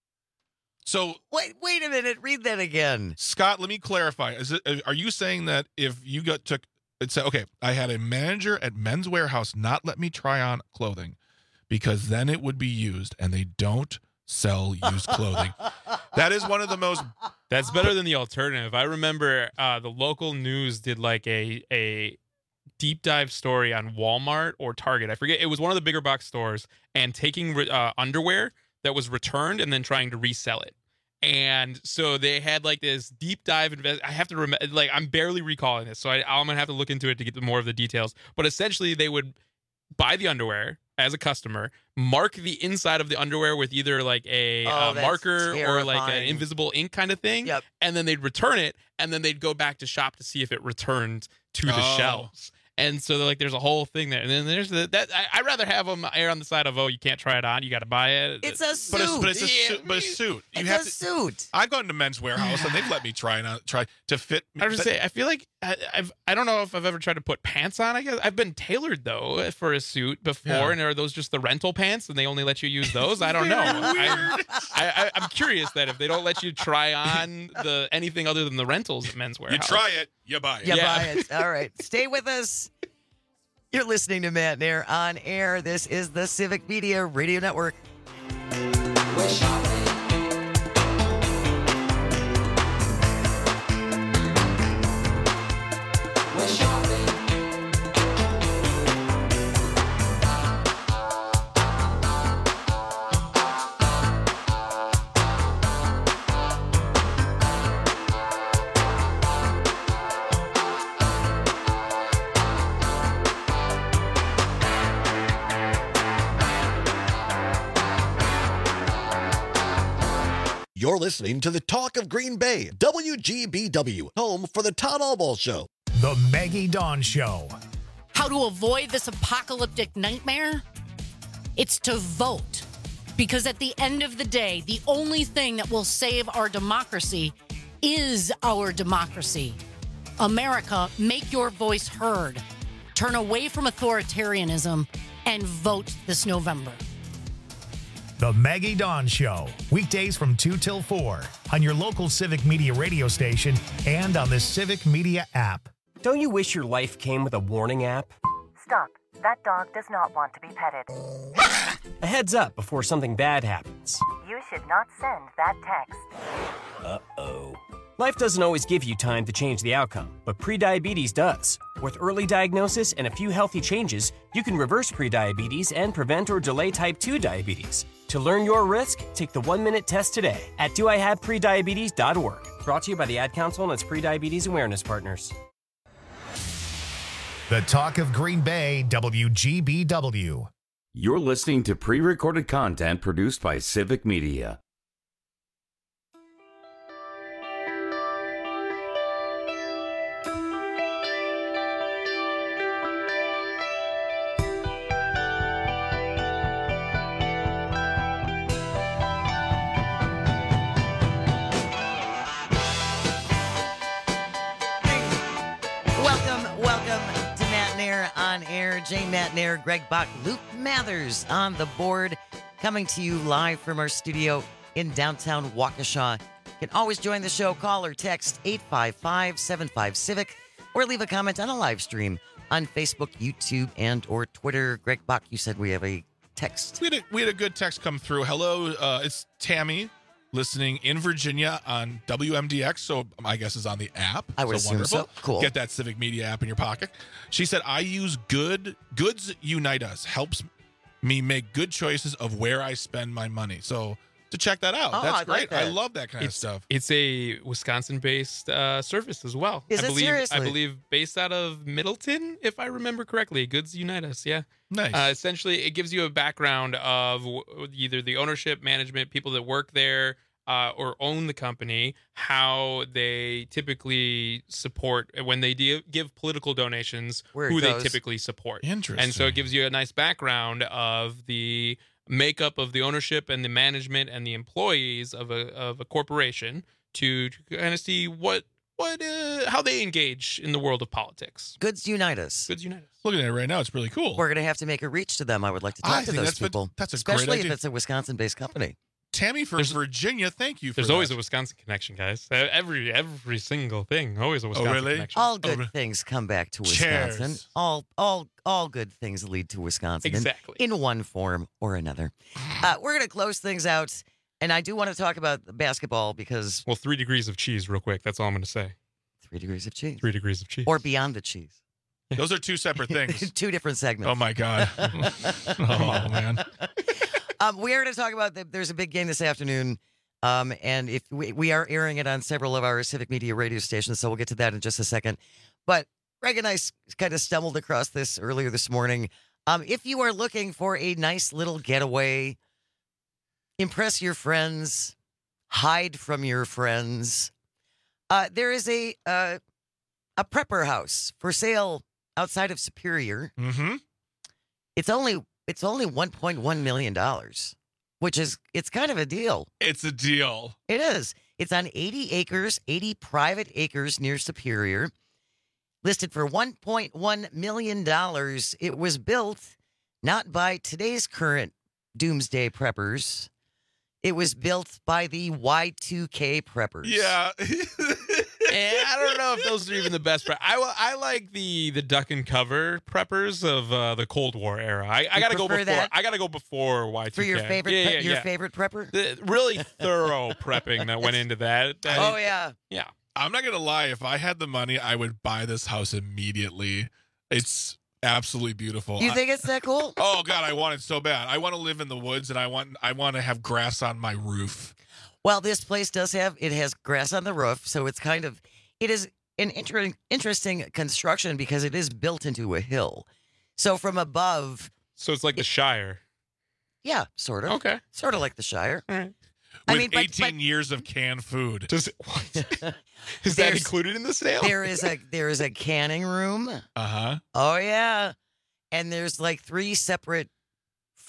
So Wait, wait a minute. Read that again. Scott, let me clarify. Is it, are you saying that if you got took, it said, okay, I had a manager at Men's Warehouse not let me try on clothing because then it would be used, and they don't sell used clothing. That is one of the most. That's better than the alternative. I remember uh, the local news did like a a deep dive story on Walmart or Target. I forget. It was one of the bigger box stores and taking uh, underwear that was returned and then trying to resell it. And so they had like this deep dive invest. I have to remember, like I'm barely recalling this, so I, I'm gonna have to look into it to get the more of the details. But essentially, they would buy the underwear as a customer, mark the inside of the underwear with either like a Oh, uh, that's marker or like an terrifying. invisible ink kind of thing, Yep. and then they'd return it, and then they'd go back to shop to see if it returned to the Oh. shelves. And so like there's a whole thing there, and then there's the that I, I'd rather have them err on the side of, oh, you can't try it on, you got to buy it. It's a suit. But it's, but it's a Yeah, suit. But a suit. You It's have a to. suit. I've gone to Men's Warehouse and they've let me try and uh, try to fit. I was just say, I feel like I, I've I don't know if I've ever tried to put pants on. I guess I've been tailored though for a suit before, Yeah. and are those just the rental pants and they only let you use those? I don't know. I, I, I, I'm curious that if they don't let you try on the anything other than the rentals at Men's You Warehouse, try it, you buy it. You Yeah. buy it. All right. Stay with us. You're listening to Matt Nair on air. This is the Civic Media Radio Network. You're listening to the Talk of Green Bay, W G B W, home for the Todd Allball Show. The Maggie Dawn Show. How to avoid this apocalyptic nightmare? It's to vote. Because at the end of the day, the only thing that will save our democracy is our democracy. America, make your voice heard. Turn away from authoritarianism and vote this November. The Maggie Dawn Show, weekdays from two till four on your local Civic Media radio station and on the Civic Media app. Don't you wish your life came with a warning app? Stop. That dog does not want to be petted. A heads up before something bad happens. You should not send that text. Uh-oh. Life doesn't always give you time to change the outcome, but prediabetes does. With early diagnosis and a few healthy changes, you can reverse prediabetes and prevent or delay type two diabetes. To learn your risk, take the one-minute test today at do I have prediabetes dot org. Brought to you by the Ad Council and its prediabetes awareness partners. The Talk of Green Bay, W G B W. You're listening to pre-recorded content produced by Civic Media. Jane Matnair, Greg Bach, Luke Mathers on the board, coming to you live from our studio in downtown Waukesha. You can always join the show. Call or text eight five five, seven five, CIVIC or leave a comment on a live stream on Facebook, YouTube, and or Twitter. Greg Bach, you said we have a text. We had a, we had a good text come through. Hello, uh, it's Tammy, listening in Virginia on W M D X, so I guess is on the app. I would so assume so. Cool. Get that Civic Media app in your pocket. She said, I use good Goods Unite Us. Helps me make good choices of where I spend my money. So to check that out. Oh, That's I great. like that. I love that kind it's, of stuff. It's a Wisconsin-based uh, service as well. Is I it believe, seriously? I believe based out of Middleton, if I remember correctly. Goods Unite Us, yeah. Nice. Uh, essentially, it gives you a background of w- either the ownership, management, people that work there, Uh, or own the company, how they typically support when they de- give political donations, Where it who they goes. typically support. Interesting. And so it gives you a nice background of the makeup of the ownership and the management and the employees of a of a corporation to, to kind of see what what uh, how they engage in the world of politics. Goods Unite Us. Goods Unite Us. Looking at it right now, it's really cool. We're going to have to make a reach to them. I would like to talk I to think those that's what- people. that's a great Especially if idea. it's a Wisconsin-based company. Tammy from Virginia, thank you for There's that. always a Wisconsin connection, guys. Uh, Every every single thing, always a Wisconsin really? connection. All good things come back to Wisconsin. Cheers. All all all good things lead to Wisconsin. in- Exactly. In, one form or another. Uh, we're going to close things out, and I do want to talk about basketball because Well, three degrees of cheese, real quick. That's all I'm going to say. three degrees of cheese. Three degrees of cheese. Or beyond the cheese. Those are two separate things. Two different segments. Oh, my God. Oh, man. Um, we are going to talk about the, there's a big game this afternoon, um, and if we, we are airing it on several of our Civic Media radio stations, so we'll get to that in just a second. But Greg and I s- kind of stumbled across this earlier this morning. Um, if you are looking for a nice little getaway, impress your friends, hide from your friends, uh, there is a uh, a prepper house for sale outside of Superior. Mm-hmm. It's only it's only one point one million dollars, which is it's kind of a deal. It's a deal. It is. It's on eighty acres, eighty private acres near Superior, listed for one point one million dollars. It was built not by today's current doomsday preppers. It was built by the Y two K preppers. Yeah. And I don't know if those are even the best. Pre- I wa- I like the the duck and cover preppers of uh, the Cold War era. I, I You gotta go prefer before. that? I gotta go before Y two K For your favorite, Yeah, pre- yeah, your yeah. favorite prepper. The really thorough prepping that went into that. That- Oh yeah. yeah. I'm not going to lie. If I had the money, I would buy this house immediately. It's absolutely beautiful. You I- think it's that cool? oh, God, I want it so bad. I want to live in the woods, and I want I want to have grass on my roof. Well, this place does have it has grass on the roof, so it's kind of it is an inter- interesting construction because it is built into a hill. So from above, So it's like the Shire. yeah, sort of. Okay. Sort of like the Shire. All right. With I mean, but- eighteen years of canned food. Does it, what? Is that There's- included in the sale? There is a there is a canning room. Uh huh. Oh yeah, and there's like three separate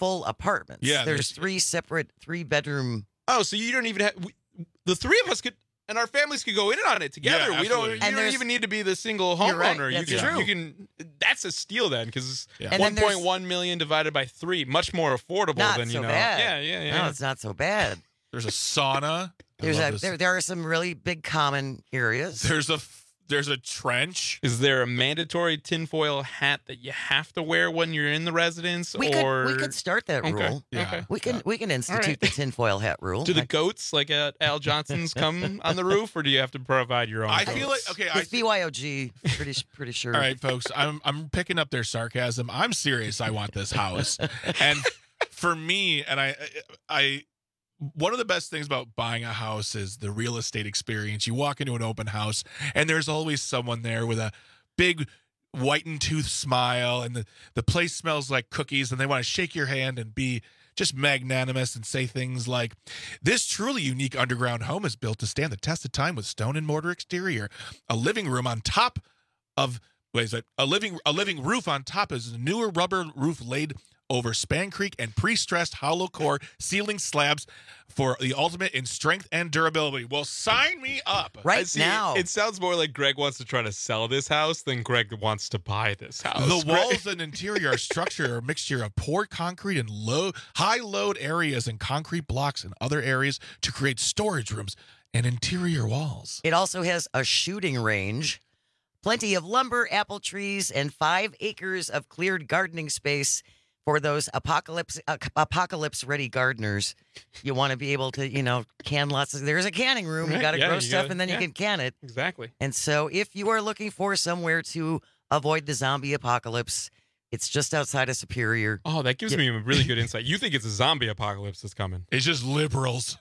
full apartments. Yeah, there's, there's- three separate three bedroom. Oh, so you don't even have we, the three of us could and our families could go in on it together. Yeah, we don't. absolutely. You And don't there's- even need to be the single You're right, homeowner. that's you can. true. You can. That's a steal then, because Yeah. And one then there's- point one million divided by three, much more affordable Not than so you know. bad. Yeah, yeah, yeah. No, it's not so bad. There's a sauna. I There's love a, this. there, there are some really big common areas. There's a f- there's a trench. Is there a mandatory tinfoil hat that you have to wear when you're in the residence? We or could we could start that Okay, rule. Yeah. okay. We can we can institute right. the tinfoil hat rule. Do the goats like at Al Johnson's come on the roof, or do you have to provide your own? I goats? feel like okay. I, It's B Y O G. Pretty pretty sure. all right, folks. I'm I'm picking up their sarcasm. I'm serious. I want this house, and for me, and I I. One of the best things about buying a house is the real estate experience. You walk into an open house, and there's always someone there with a big whitened tooth smile, and the, the place smells like cookies, and they want to shake your hand and be just magnanimous and say things like, this truly unique underground home is built to stand the test of time with stone and mortar exterior. A living room on top of, what is it? A living, a living roof on top is a newer rubber roof laid over Span Creek and pre-stressed hollow core ceiling slabs for the ultimate in strength and durability. Well, sign me up. Right I see, now. It sounds more like Greg wants to try to sell this house than Greg wants to buy this house. The Greg- walls and interior are structured are a mixture of poured concrete and low, high load areas and concrete blocks and other areas to create storage rooms and interior walls. It also has a shooting range, plenty of lumber, apple trees, and five acres of cleared gardening space for those apocalypse uh, apocalypse ready gardeners. You want to be able to, you know, can lots of. There's a canning room. You Right, got to yeah, grow you stuff, gotta- and then yeah. you can can it. Exactly. And so, if you are looking for somewhere to avoid the zombie apocalypse, it's just outside of Superior. Oh, that gives Yeah. me a really good insight. You think it's a zombie apocalypse that's coming? It's just liberals.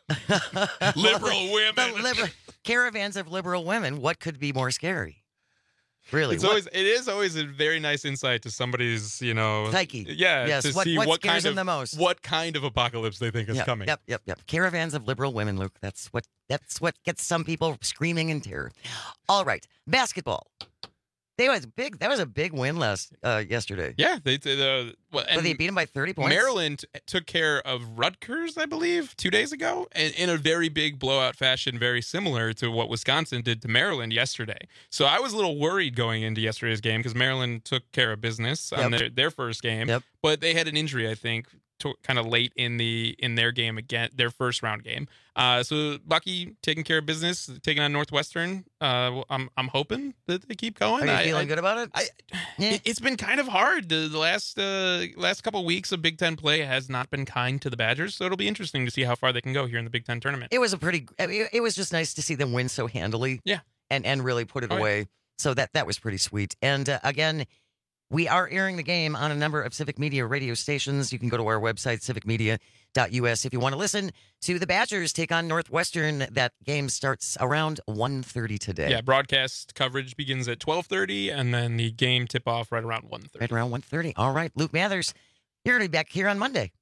Liberal women. The liber- caravans of liberal women. What could be more scary? Really? It's What- always it is always a very nice insight to somebody's, you know, Psyche. Yeah, Yes, to what- see what what scares kind them of the most. what kind of apocalypse they think is Yep, coming. Yep, yep, yep. Caravans of liberal women, Luke. That's what that's what gets some people screaming in terror. All right, basketball. They was big. That was a big win last uh, yesterday. Yeah, they did. Uh, well, But they and beat them by thirty points. Maryland took care of Rutgers, I believe, two days ago, in, in a very big blowout fashion, very similar to what Wisconsin did to Maryland yesterday. So I was a little worried going into yesterday's game because Maryland took care of business on Yep. their, their first game, Yep. but they had an injury, I think, to, kind of late in the in their game again, their first round game. Uh, so Bucky taking care of business, taking on Northwestern. Uh, I'm I'm hoping that they keep going. Are you I- feeling I- good about it? I, it, it's been kind of hard. The, the last uh, last couple of weeks of Big Ten play has not been kind to the Badgers, so it'll be interesting to see how far they can go here in the Big Ten tournament. It was a pretty. I mean, it was just nice to see them win so handily. Yeah. And and really put it Oh, yeah. away. So that that was pretty sweet. And uh, again, we are airing the game on a number of Civic Media radio stations. You can go to our website, civic media dot u s, if you want to listen to the Badgers take on Northwestern. That game starts around one thirty today. Yeah, broadcast coverage begins at twelve thirty, and then the game tip off right around one thirty. Right around one thirty. All right, Luke Mathers, you're going to be back here on Monday.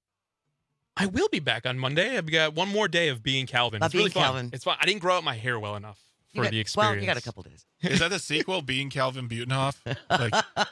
I will be back on Monday. I've got one more day of being Calvin. Of It's really being fun. Calvin. It's fun. I didn't grow out my hair well enough You for got- the experience. Well, you got a couple days. Is that the sequel, Being Calvin Butenhoff? Like,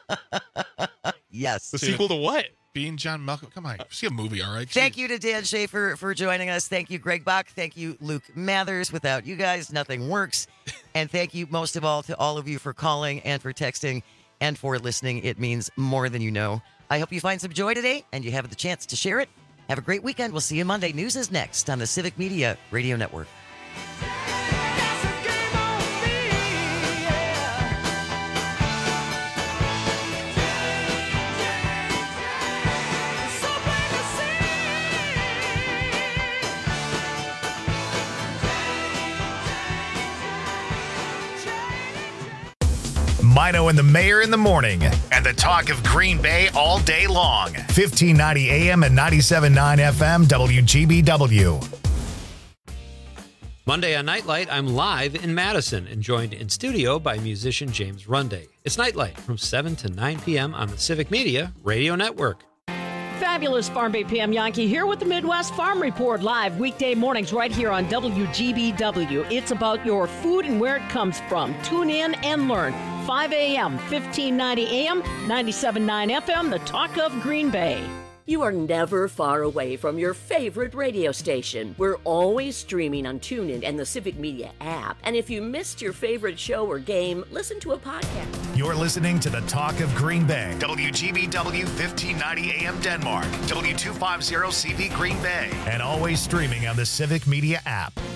Yes. The sequel to what? Being John Malcolm. Come on, see a movie, all right? Thank you to Dan Schaefer for joining us. Thank you, Greg Bach. Thank you, Luke Mathers. Without you guys, nothing works. And thank you most of all to all of you for calling and for texting and for listening. It means more than you know. I hope you find some joy today and you have the chance to share it. Have a great weekend. We'll see you Monday. News is next on the Civic Media Radio Network. Mino and the Mayor in the morning, and the talk of Green Bay all day long. fifteen ninety A M and ninety-seven point nine F M W G B W. Monday on Nightlight, I'm live in Madison and joined in studio by musician James Runday. It's Nightlight from seven to nine p.m. on the Civic Media Radio Network. Fabulous Farm Bay Pam Yankee here with the Midwest Farm Report live weekday mornings right here on W G B W. It's about your food and where it comes from. Tune in and learn. five a.m., fifteen ninety A M, ninety-seven point nine F M, the talk of Green Bay. You are never far away from your favorite radio station. We're always streaming on TuneIn and the Civic Media app. And if you missed your favorite show or game, listen to a podcast. You're listening to the Talk of Green Bay. W G B W fifteen ninety A M Denmark. W two fifty C V Green Bay. And always streaming on the Civic Media app.